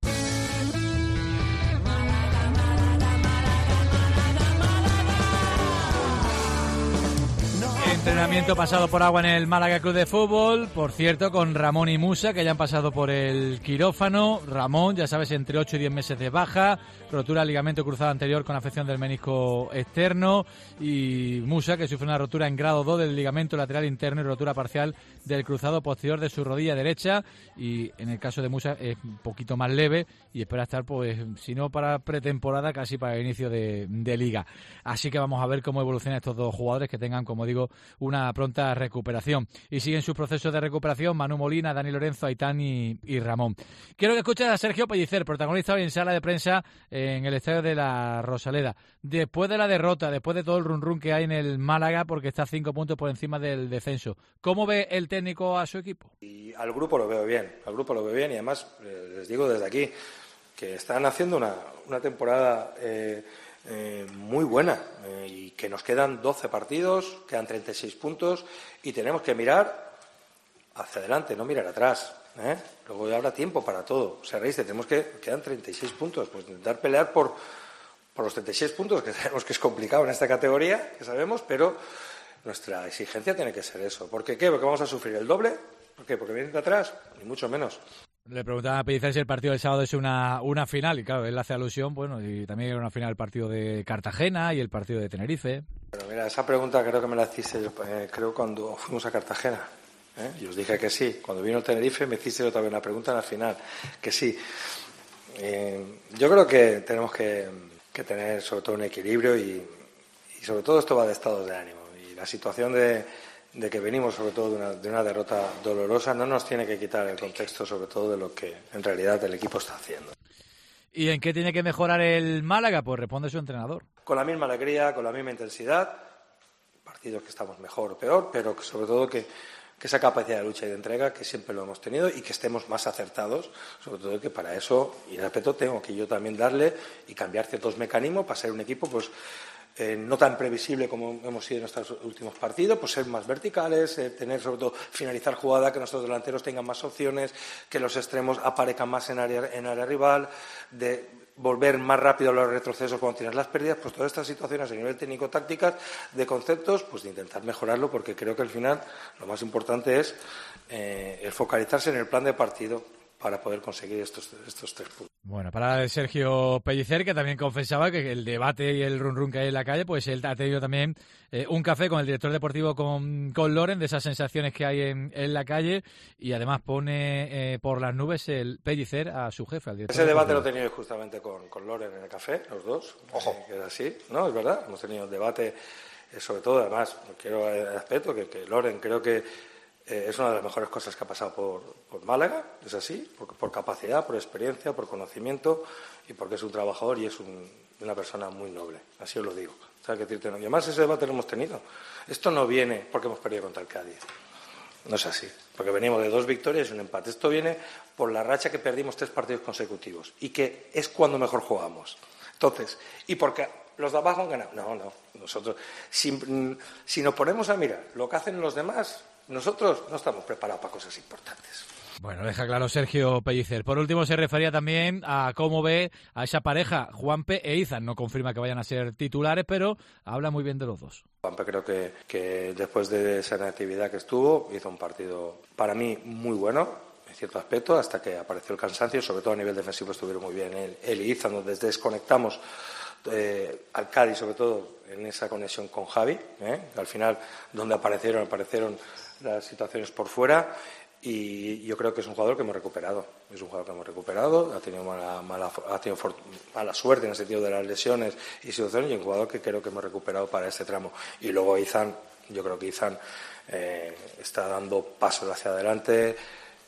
Entrenamiento pasado por agua en el Málaga Club de Fútbol, por cierto, con Ramón y Musa, que ya han pasado por el quirófano. Ramón, ya sabes, entre ocho y diez meses de baja, rotura del ligamento cruzado anterior con afección del menisco externo, y Musa, que sufre una rotura en grado dos del ligamento lateral interno y rotura parcial del cruzado posterior de su rodilla derecha, y en el caso de Musa es un poquito más leve y espera estar, pues, si no para pretemporada, casi para el inicio de, de liga. Así que vamos a ver cómo evolucionan estos dos jugadores, que tengan, como digo, una pronta recuperación. Y siguen sus procesos de recuperación Manu Molina, Dani Lorenzo, Aitán y, y Ramón. Quiero que escuches a Sergio Pellicer, protagonista hoy en sala de prensa en el estadio de la Rosaleda. Después de la derrota, después de todo el run run que hay en el Málaga, porque está cinco puntos por encima del descenso, ¿cómo ve el técnico a su equipo? Y al grupo lo veo bien, al grupo lo veo bien, y además eh, les digo desde aquí que están haciendo una, una temporada eh, Eh, muy buena eh, y que nos quedan doce partidos, quedan treinta y seis puntos y tenemos que mirar hacia adelante, no mirar atrás, ¿eh? Luego ya habrá tiempo para todo. O sea, Reis, tenemos que, quedan treinta y seis puntos, pues intentar pelear por, por los treinta y seis puntos, que sabemos que es complicado en esta categoría, que sabemos, pero nuestra exigencia tiene que ser eso. ¿Por qué? ¿Qué? ¿Porque vamos a sufrir el doble? ¿Por qué? ¿Porque vienen de atrás? Ni mucho menos. Le preguntaba a Pellicer si el partido del sábado es una, una final, y claro, él hace alusión, bueno, y también era una final el partido de Cartagena y el partido de Tenerife. Pero mira, esa pregunta creo que me la hiciste yo, eh, creo cuando fuimos a Cartagena, ¿eh? Y os dije que sí. Cuando vino el Tenerife me hiciste yo también una pregunta en la final, que sí. Eh, yo creo que tenemos que, que tener sobre todo un equilibrio y, y sobre todo esto va de estados de ánimo. Y la situación de... de que venimos sobre todo de una, de una derrota dolorosa, no nos tiene que quitar el contexto sobre todo de lo que en realidad el equipo está haciendo. ¿Y en qué tiene que mejorar el Málaga? Pues responde su entrenador. Con la misma alegría, con la misma intensidad, partidos que estamos mejor o peor, pero sobre todo que, que esa capacidad de lucha y de entrega que siempre lo hemos tenido y que estemos más acertados, sobre todo que para eso, y respeto, tengo que yo también darle y cambiar ciertos mecanismos para ser un equipo pues Eh, no tan previsible como hemos sido en estos últimos partidos, pues ser más verticales, eh, tener sobre todo finalizar jugada, que nuestros delanteros tengan más opciones, que los extremos aparezcan más en área, en área rival, de volver más rápido a los retrocesos cuando tienes las pérdidas, pues todas estas situaciones a nivel técnico-tácticas, de conceptos, pues de intentar mejorarlo, porque creo que al final lo más importante es eh, el focalizarse en el plan de partido para poder conseguir estos, estos tres puntos. Bueno, para Sergio Pellicer, que también confesaba que el debate y el run run que hay en la calle, pues él ha tenido también eh, un café con el director deportivo, con, con Loren, de esas sensaciones que hay en, en la calle, y además pone eh, por las nubes el Pellicer a su jefe, al director Ese debate deportivo. lo he tenido justamente con, con Loren en el café, los dos. Ojo. Eh, que era así, ¿no? Es verdad, hemos tenido el debate eh, sobre todo, además, quiero el aspecto que, que Loren creo que eh, es una de las mejores cosas que ha pasado por, por Málaga, es así, por, por capacidad, por experiencia, por conocimiento y porque es un trabajador y es un, una persona muy noble, así os lo digo. O sea, que decirte, no. Y además ese debate lo hemos tenido. Esto no viene porque hemos perdido contra el Cádiz. No es así, porque venimos de dos victorias y un empate. Esto viene por la racha que perdimos tres partidos consecutivos y que es cuando mejor jugamos. Entonces, y porque los de abajo han ganado. No, no, nosotros, si, si nos ponemos a mirar lo que hacen los demás, nosotros no estamos preparados para cosas importantes. Bueno, deja claro Sergio Pellicer. Por último, se refería también a cómo ve a esa pareja, Juanpe e Izan. No confirma que vayan a ser titulares, pero habla muy bien de los dos. Juanpe creo que, que después de esa inactividad que estuvo, hizo un partido para mí muy bueno, en cierto aspecto, hasta que apareció el cansancio. Sobre todo a nivel defensivo estuvieron muy bien él, él y Izan, donde desconectamos eh, al Cádiz, sobre todo en esa conexión con Javi. ¿eh? Al final, donde aparecieron, aparecieron las situaciones por fuera. Y yo creo que es un jugador que hemos recuperado. Es un jugador que hemos recuperado, ha tenido mala, mala, ha tenido for, mala suerte en el sentido de las lesiones y situaciones, y un jugador que creo que hemos recuperado para este tramo. Y luego Izan, yo creo que Izan eh, está dando pasos hacia adelante.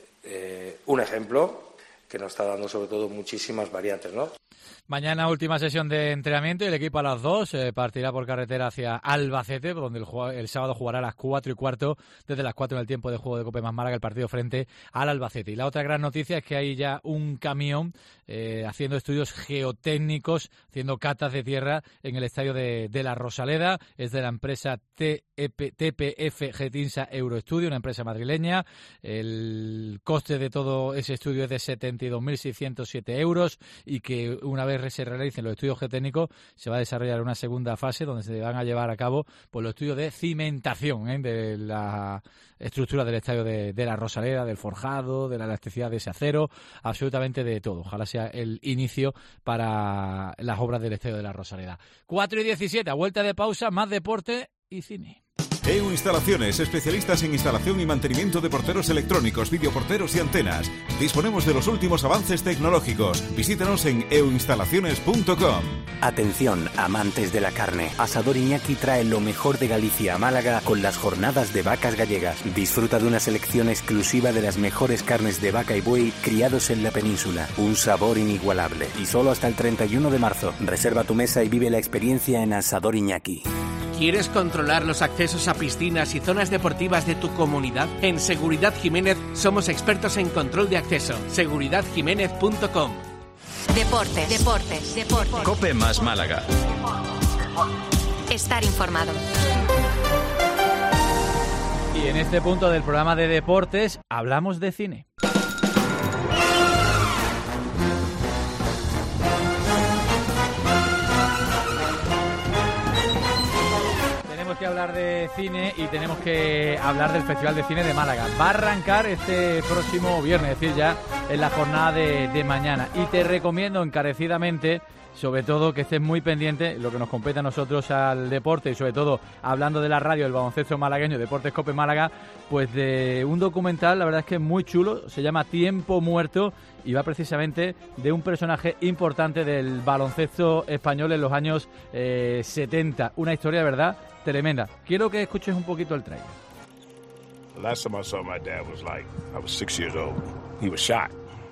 Eh, un ejemplo que nos está dando sobre todo muchísimas variantes, ¿no? Mañana última sesión de entrenamiento y el equipo a las dos eh, partirá por carretera hacia Albacete, donde el, el sábado jugará a las cuatro y cuarto, desde las cuatro en el tiempo de juego de Cope más Málaga, el partido frente al Albacete. Y la otra gran noticia es que hay ya un camión eh, haciendo estudios geotécnicos, haciendo catas de tierra en el estadio de, de la Rosaleda. Es de la empresa T P F Getinsa Euroestudio, una empresa madrileña. El coste de todo ese estudio es de setenta y dos mil seiscientos siete euros y que una vez se realicen los estudios geotécnicos se va a desarrollar una segunda fase donde se van a llevar a cabo pues, los estudios de cimentación ¿eh? de la estructura del estadio de, de la Rosaleda, del forjado, de la elasticidad de ese acero, absolutamente de todo. Ojalá sea el inicio para las obras del estadio de la Rosaleda. cuatro y diecisiete, a vuelta de pausa, más deporte y cine. E U Instalaciones, especialistas en instalación y mantenimiento de porteros electrónicos, videoporteros y antenas. Disponemos de los últimos avances tecnológicos. Visítanos en e u instalaciones punto com. Atención, amantes de la carne. Asador Iñaki trae lo mejor de Galicia a Málaga con las jornadas de vacas gallegas. Disfruta de una selección exclusiva de las mejores carnes de vaca y buey criados en la península. Un sabor inigualable. Y solo hasta el treinta y uno de marzo. Reserva tu mesa y vive la experiencia en Asador Iñaki. ¿Quieres controlar los accesos a piscinas y zonas deportivas de tu comunidad? En Seguridad Jiménez somos expertos en control de acceso. seguridad jiménez punto com. Deportes, deportes, deportes. Cope más Málaga. Estar informado. Y en este punto del programa de deportes hablamos de cine. Tenemos que hablar de cine y tenemos que hablar del Festival de Cine de Málaga. Va a arrancar este próximo viernes, es decir, ya en la jornada de, de mañana. Y te recomiendo encarecidamente, sobre todo, que estés muy pendiente, lo que nos compete a nosotros al deporte y sobre todo hablando de la radio del baloncesto malagueño, Deportes Cope Málaga, pues de un documental, la verdad es que es muy chulo, se llama Tiempo Muerto y va precisamente de un personaje importante del baloncesto español en los años eh, setenta. Una historia de verdad tremenda. Quiero que escuches un poquito el trailer. The last time I saw my dad was like, I was six years old. He was shot.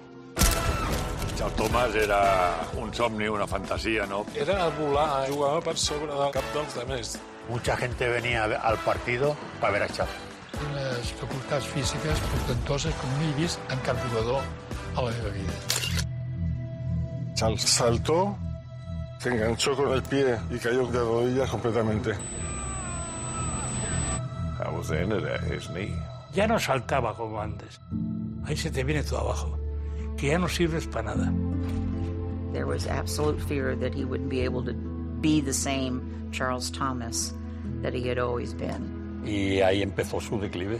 El Tomàs era un somni, una fantasía, ¿no? Era volar, jugava per sobre del cap dels demés. Mucha gente venía al partido para ver a Xavi. Unes facultats físiques portentoses com no he vist en cap jugador a la meva vida. Charles saltó, se enganchó con el pie y cayó de rodillas completamente. I was in it at his knee. Ya no saltaba como antes. Ahí se te viene todo abajo. Que ya no sirves para nada. There was absolute fear that he wouldn't be able to be the same Charles Thomas that he had always been. Y ahí empezó su declive.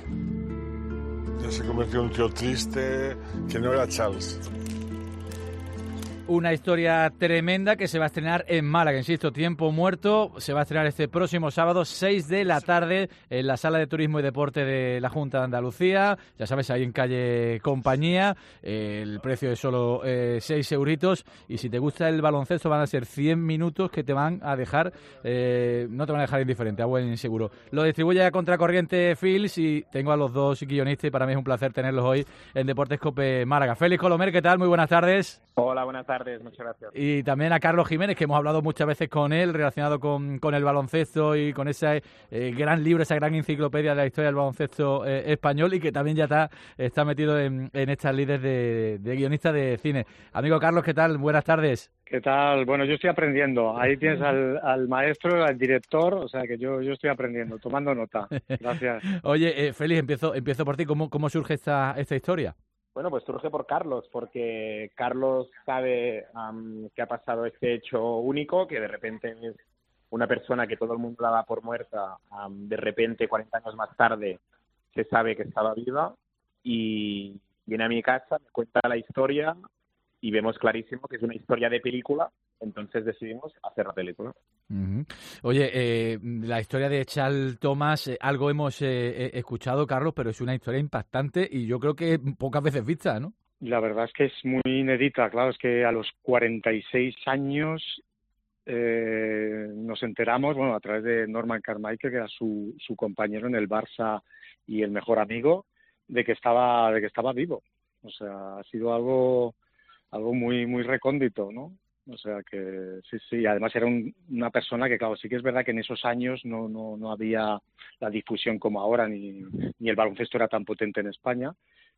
Ya se convirtió en un tío triste, que no era Charles. una historia tremenda que se va a estrenar en Málaga, insisto, Tiempo Muerto, se va a estrenar este próximo sábado, seis de la tarde, en la Sala de Turismo y Deporte de la Junta de Andalucía, ya sabes, ahí en calle Compañía, eh, el precio es solo eh, seis euritos, y si te gusta el baloncesto van a ser cien minutos que te van a dejar, eh, no te van a dejar indiferente, a buen seguro. Lo distribuye a Contracorriente Fils y tengo a los dos guionistas y para mí es un placer tenerlos hoy en Deportes COPE Málaga. Félix Colomer, ¿qué tal? Muy buenas tardes. Hola, buenas tardes, muchas gracias. Y también a Carlos Jiménez, que hemos hablado muchas veces con él, relacionado con, con el baloncesto y con ese eh, gran libro, esa gran enciclopedia de la historia del baloncesto eh, español, y que también ya está, está metido en, en estas líderes de, de guionista de cine. Amigo Carlos, ¿qué tal? Buenas tardes. ¿Qué tal? Bueno, yo estoy aprendiendo. Ahí tienes al, al maestro, al director, o sea que yo, yo estoy aprendiendo, tomando nota. Gracias. Oye, eh, Félix, empiezo, empiezo por ti. ¿Cómo, cómo surge esta, esta historia? Bueno, pues surge por Carlos, porque Carlos sabe um, que ha pasado este hecho único, que de repente es una persona que todo el mundo daba por muerta, um, de repente, cuarenta años más tarde, se sabe que estaba viva, y viene a mi casa, me cuenta la historia, y vemos clarísimo que es una historia de película, entonces decidimos hacer la película. Uh-huh. Oye, eh, la historia de Charles Thomas, eh, algo hemos eh, escuchado, Carlos, pero es una historia impactante y yo creo que pocas veces vista, ¿no? La verdad es que es muy inédita, claro, es que a los cuarenta y seis años eh, nos enteramos, bueno, a través de Norman Carmichael, que era su, su compañero en el Barça y el mejor amigo, de que estaba, de que estaba vivo. O sea, ha sido algo, algo muy, muy recóndito, ¿no? O sea que sí, sí, además era un, una persona que, claro, sí que es verdad que en esos años no, no, no había la difusión como ahora, ni, ni el baloncesto era tan potente en España,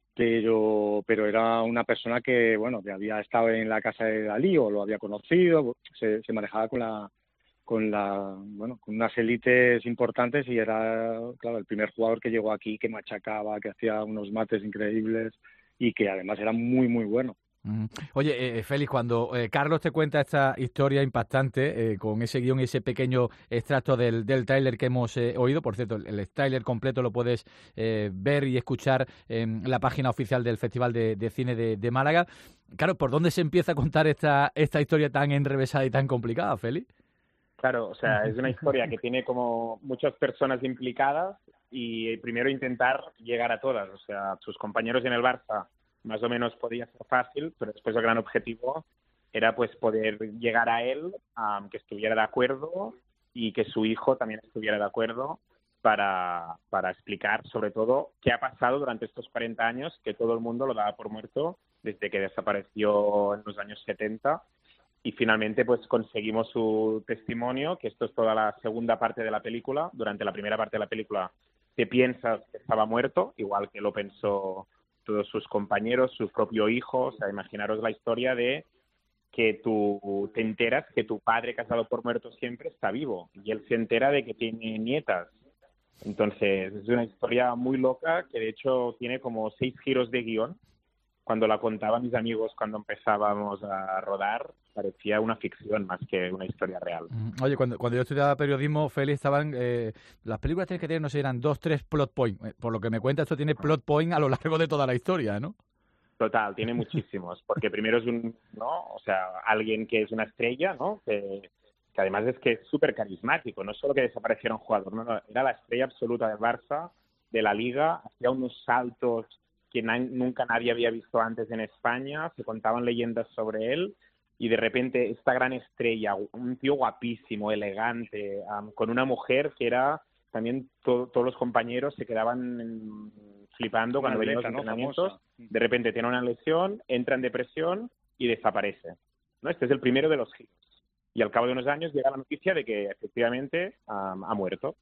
pero, pero era una persona que, bueno, que había estado en la casa de Dalí o lo había conocido, se, se manejaba con la, con la, bueno, con unas élites importantes y era, claro, el primer jugador que llegó aquí, que machacaba, que hacía unos mates increíbles y que además era muy, muy bueno. Oye, eh, Félix, cuando eh, Carlos te cuenta esta historia impactante, eh, con ese guión y ese pequeño extracto del, del tráiler que hemos eh, oído, por cierto, el, el tráiler completo lo puedes eh, ver y escuchar en la página oficial del Festival de, de Cine de, de Málaga. Claro, ¿por dónde se empieza a contar esta, esta historia tan enrevesada y tan complicada, Félix? Claro, o sea, es una historia que tiene como muchas personas implicadas y primero intentar llegar a todas. O sea, sus compañeros en el Barça más o menos podía ser fácil, pero después el gran objetivo era pues poder llegar a él, um, que estuviera de acuerdo y que su hijo también estuviera de acuerdo para, para explicar sobre todo qué ha pasado durante estos cuarenta años, que todo el mundo lo daba por muerto desde que desapareció en los años setenta, y finalmente pues conseguimos su testimonio, que esto es toda la segunda parte de la película. Durante la primera parte de la película te piensas que estaba muerto, igual que lo pensó todos sus compañeros, su propio hijo. O sea, imaginaros la historia de que tú te enteras que tu padre, que has dado por muerto siempre, está vivo, y él se entera de que tiene nietas. Entonces, es una historia muy loca, que de hecho tiene como seis giros de guión. Cuando la contaba a mis amigos cuando empezábamos a rodar, parecía una ficción más que una historia real. Oye, cuando, cuando yo estudiaba periodismo, Félix, estaban eh, las películas tienen que tener, no sé, eran dos, tres plot points. Por lo que me cuenta, esto tiene plot point a lo largo de toda la historia, ¿no? Total, tiene muchísimos, porque primero es un, ¿no? O sea, alguien que es una estrella, ¿no? Que, que además es que es súper carismático, no solo que desapareciera un jugador, no, no, era la estrella absoluta del Barça, de la Liga, hacía unos saltos que na- nunca nadie había visto antes en España, se contaban leyendas sobre él, y de repente esta gran estrella, un tío guapísimo, elegante, um, con una mujer que era, también to- todos los compañeros se quedaban en, flipando cuando veían los entrenamientos, ¿no? De repente tiene una lesión, entra en depresión y desaparece, ¿no? Este es el primero de los giros. Y al cabo de unos años llega la noticia de que efectivamente um, ha muerto.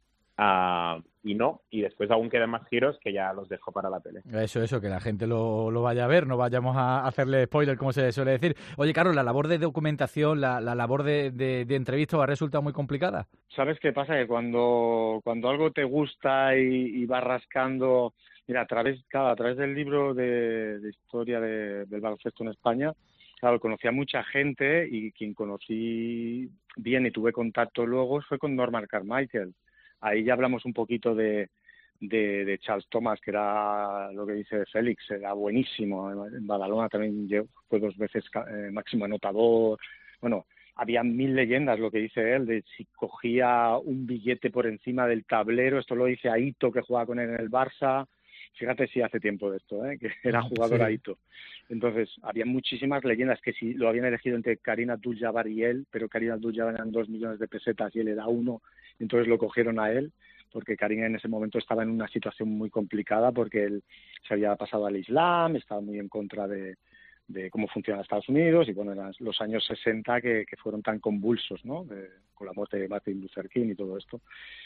Uh, y no, y después aún quedan más giros que ya los dejo para la tele. Eso, eso, que la gente lo, lo vaya a ver, no vayamos a hacerle spoiler, como se suele decir. Oye, Carlos, la labor de documentación, la, la labor de, de, de entrevista ha resultado muy complicada. ¿Sabes qué pasa? Que cuando, cuando algo te gusta y, y vas rascando, mira, a través, claro, a través del libro de, de historia de, del baloncesto en España, claro, conocí a mucha gente, y quien conocí bien y tuve contacto luego fue con Norman Carmichael. Ahí ya hablamos un poquito de, de, de Charles Thomas, que era lo que dice Félix, era buenísimo. En Badalona también fue dos veces eh, máximo anotador. Bueno, había mil leyendas, lo que dice él, de si cogía un billete por encima del tablero. Esto lo dice Aito, que juega con él en el Barça. Fíjate si hace tiempo de esto, ¿eh? Que era jugador sí. Aito. Entonces, había muchísimas leyendas que si lo habían elegido entre Karim Abdul-Jabbar y él, pero Karim Abdul-Jabbar eran dos millones de pesetas y él era uno, entonces lo cogieron a él, porque Karim en ese momento estaba en una situación muy complicada, porque él se había pasado al Islam, estaba muy en contra de, de cómo funciona Estados Unidos, y bueno, eran los años sesenta que, que fueron tan convulsos, ¿no? De, con la muerte de Martin Luther King y todo esto.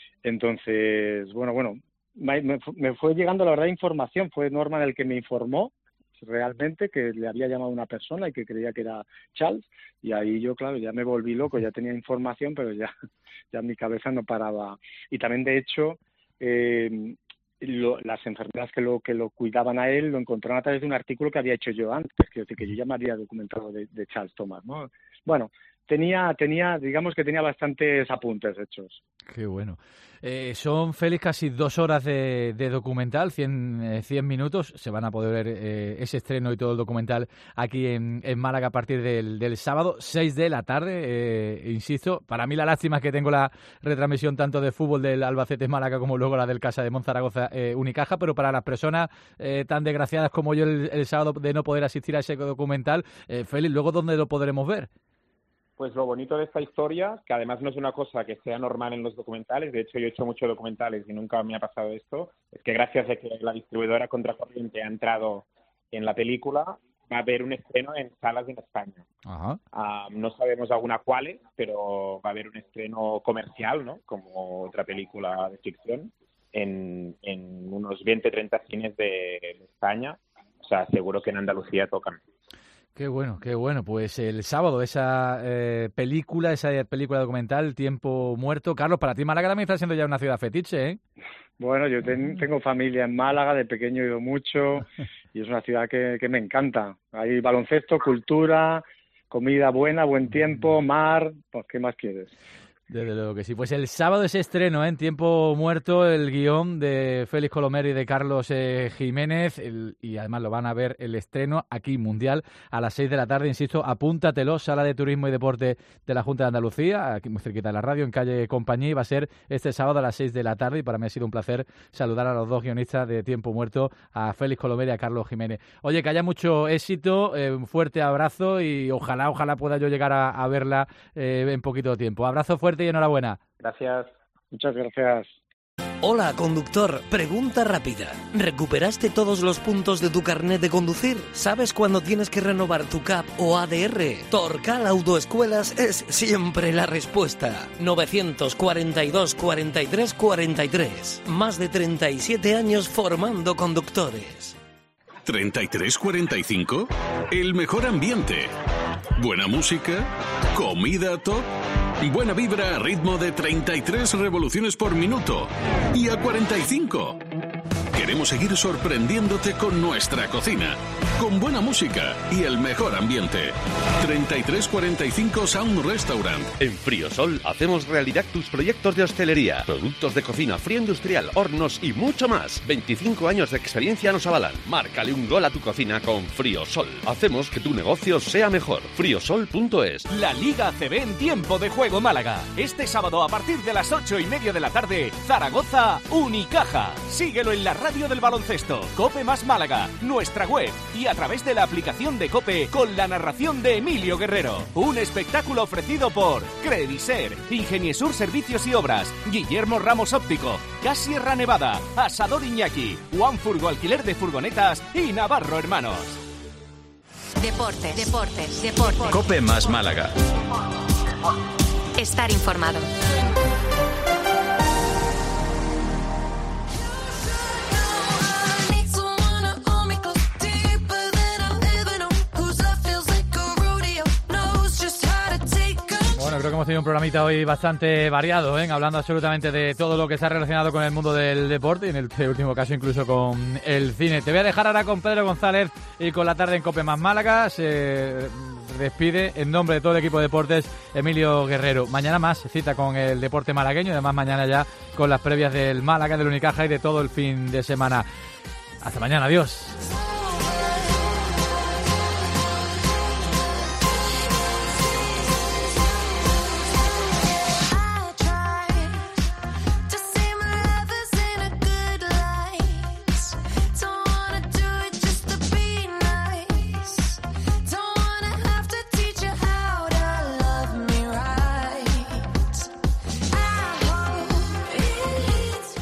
Entonces, bueno, bueno, me, me fue llegando, la verdad, información. Fue Norman el que me informó realmente que le había llamado una persona y que creía que era Charles, y ahí yo, claro, ya me volví loco, ya tenía información, pero ya, ya mi cabeza no paraba. Y también, de hecho, eh, lo, las enfermeras que lo que lo cuidaban a él lo encontraron a través de un artículo que había hecho yo antes, quiero decir que yo ya me había documentado de, de Charles Thomas, ¿no? Bueno, tenía, tenía, digamos que tenía bastantes apuntes hechos. Qué bueno. Eh, son, Félix, casi dos horas de, de documental, cien, eh, cien minutos. Se van a poder ver eh, ese estreno y todo el documental aquí en, en Málaga a partir del, del sábado, seis de la tarde. Eh, insisto, para mí la lástima es que tengo la retransmisión tanto de fútbol del Albacete Málaga como luego la del Casa de Monzaragoza eh, Unicaja, pero para las personas eh, tan desgraciadas como yo el, el sábado de no poder asistir a ese documental, eh, Félix, ¿luego dónde lo podremos ver? Pues lo bonito de esta historia, que además no es una cosa que sea normal en los documentales, de hecho yo he hecho muchos documentales y nunca me ha pasado esto, es que gracias a que la distribuidora Contracorriente ha entrado en la película, va a haber un estreno en salas en España. Ajá. Uh, no sabemos alguna cuáles, pero va a haber un estreno comercial, ¿no? Como otra película de ficción, en, en unos veinte, treinta cines de, de España. O sea, seguro que en Andalucía tocan. Qué bueno, qué bueno. Pues el sábado esa eh, película, esa película documental, Tiempo Muerto. Carlos, para ti Málaga también está siendo ya una ciudad fetiche, ¿eh? Bueno, yo ten, tengo familia en Málaga, de pequeño he ido mucho y es una ciudad que, que me encanta. Hay baloncesto, cultura, comida buena, buen tiempo, mar, pues ¿qué más quieres? Desde luego que sí. Pues el sábado ese estreno, ¿eh? En Tiempo Muerto, el guión de Félix Colomer y de Carlos eh, Jiménez, el, y además lo van a ver el estreno aquí mundial a las seis de la tarde, insisto, apúntatelo, Sala de Turismo y Deporte de la Junta de Andalucía, aquí muy cerquita de la radio, en calle Compañía, y va a ser este sábado a las seis de la tarde, y para mí ha sido un placer saludar a los dos guionistas de Tiempo Muerto, a Félix Colomer y a Carlos Jiménez. Oye, que haya mucho éxito, eh, un fuerte abrazo y ojalá, ojalá pueda yo llegar a, a verla eh, en poquito tiempo. Abrazo fuerte y enhorabuena. Gracias. Muchas gracias. Hola, conductor. Pregunta rápida. ¿Recuperaste todos los puntos de tu carnet de conducir? ¿Sabes cuándo tienes que renovar tu C A P o A D R? Torcal Autoescuelas es siempre la respuesta. novecientos cuarenta y dos, cuarenta y tres, cuarenta y tres. Más de treinta y siete años formando conductores. ¿treinta y tres cuarenta y cinco? El mejor ambiente. Buena música. Comida top. Buena vibra a ritmo de treinta y tres revoluciones por minuto. Y a cuarenta y cinco. Queremos seguir sorprendiéndote con nuestra cocina, con buena música y el mejor ambiente. treinta y tres cuarenta y cinco Sound Restaurant. En Friosol hacemos realidad tus proyectos de hostelería, productos de cocina, frío industrial, hornos y mucho más. veinticinco años de experiencia nos avalan. Márcale un gol a tu cocina con Friosol. Hacemos que tu negocio sea mejor. friosol punto es. La Liga A C B en Tiempo de Juego Málaga. Este sábado a partir de las ocho y media de la tarde, Zaragoza Unicaja. Síguelo en la radio del baloncesto, COPE más Málaga, nuestra web y a través de la aplicación de COPE con la narración de Emilio Guerrero. Un espectáculo ofrecido por Crediser, Ingeniesur Servicios y Obras, Guillermo Ramos Óptico, Gas Sierra Nevada, Asador Iñaki, One Furgo Alquiler de Furgonetas y Navarro Hermanos. Deportes, deportes, deportes. COPE más Málaga. Estar informado. Bueno, creo que hemos tenido un programita hoy bastante variado, ¿eh? Hablando absolutamente de todo lo que está relacionado con el mundo del deporte y en el último caso incluso con el cine. Te voy a dejar ahora con Pedro González y con la tarde en COPE más Málaga. Se despide en nombre de todo el equipo de deportes Emilio Guerrero. Mañana más cita con el deporte malagueño y además mañana ya con las previas del Málaga, del Unicaja y de todo el fin de semana. Hasta mañana, adiós.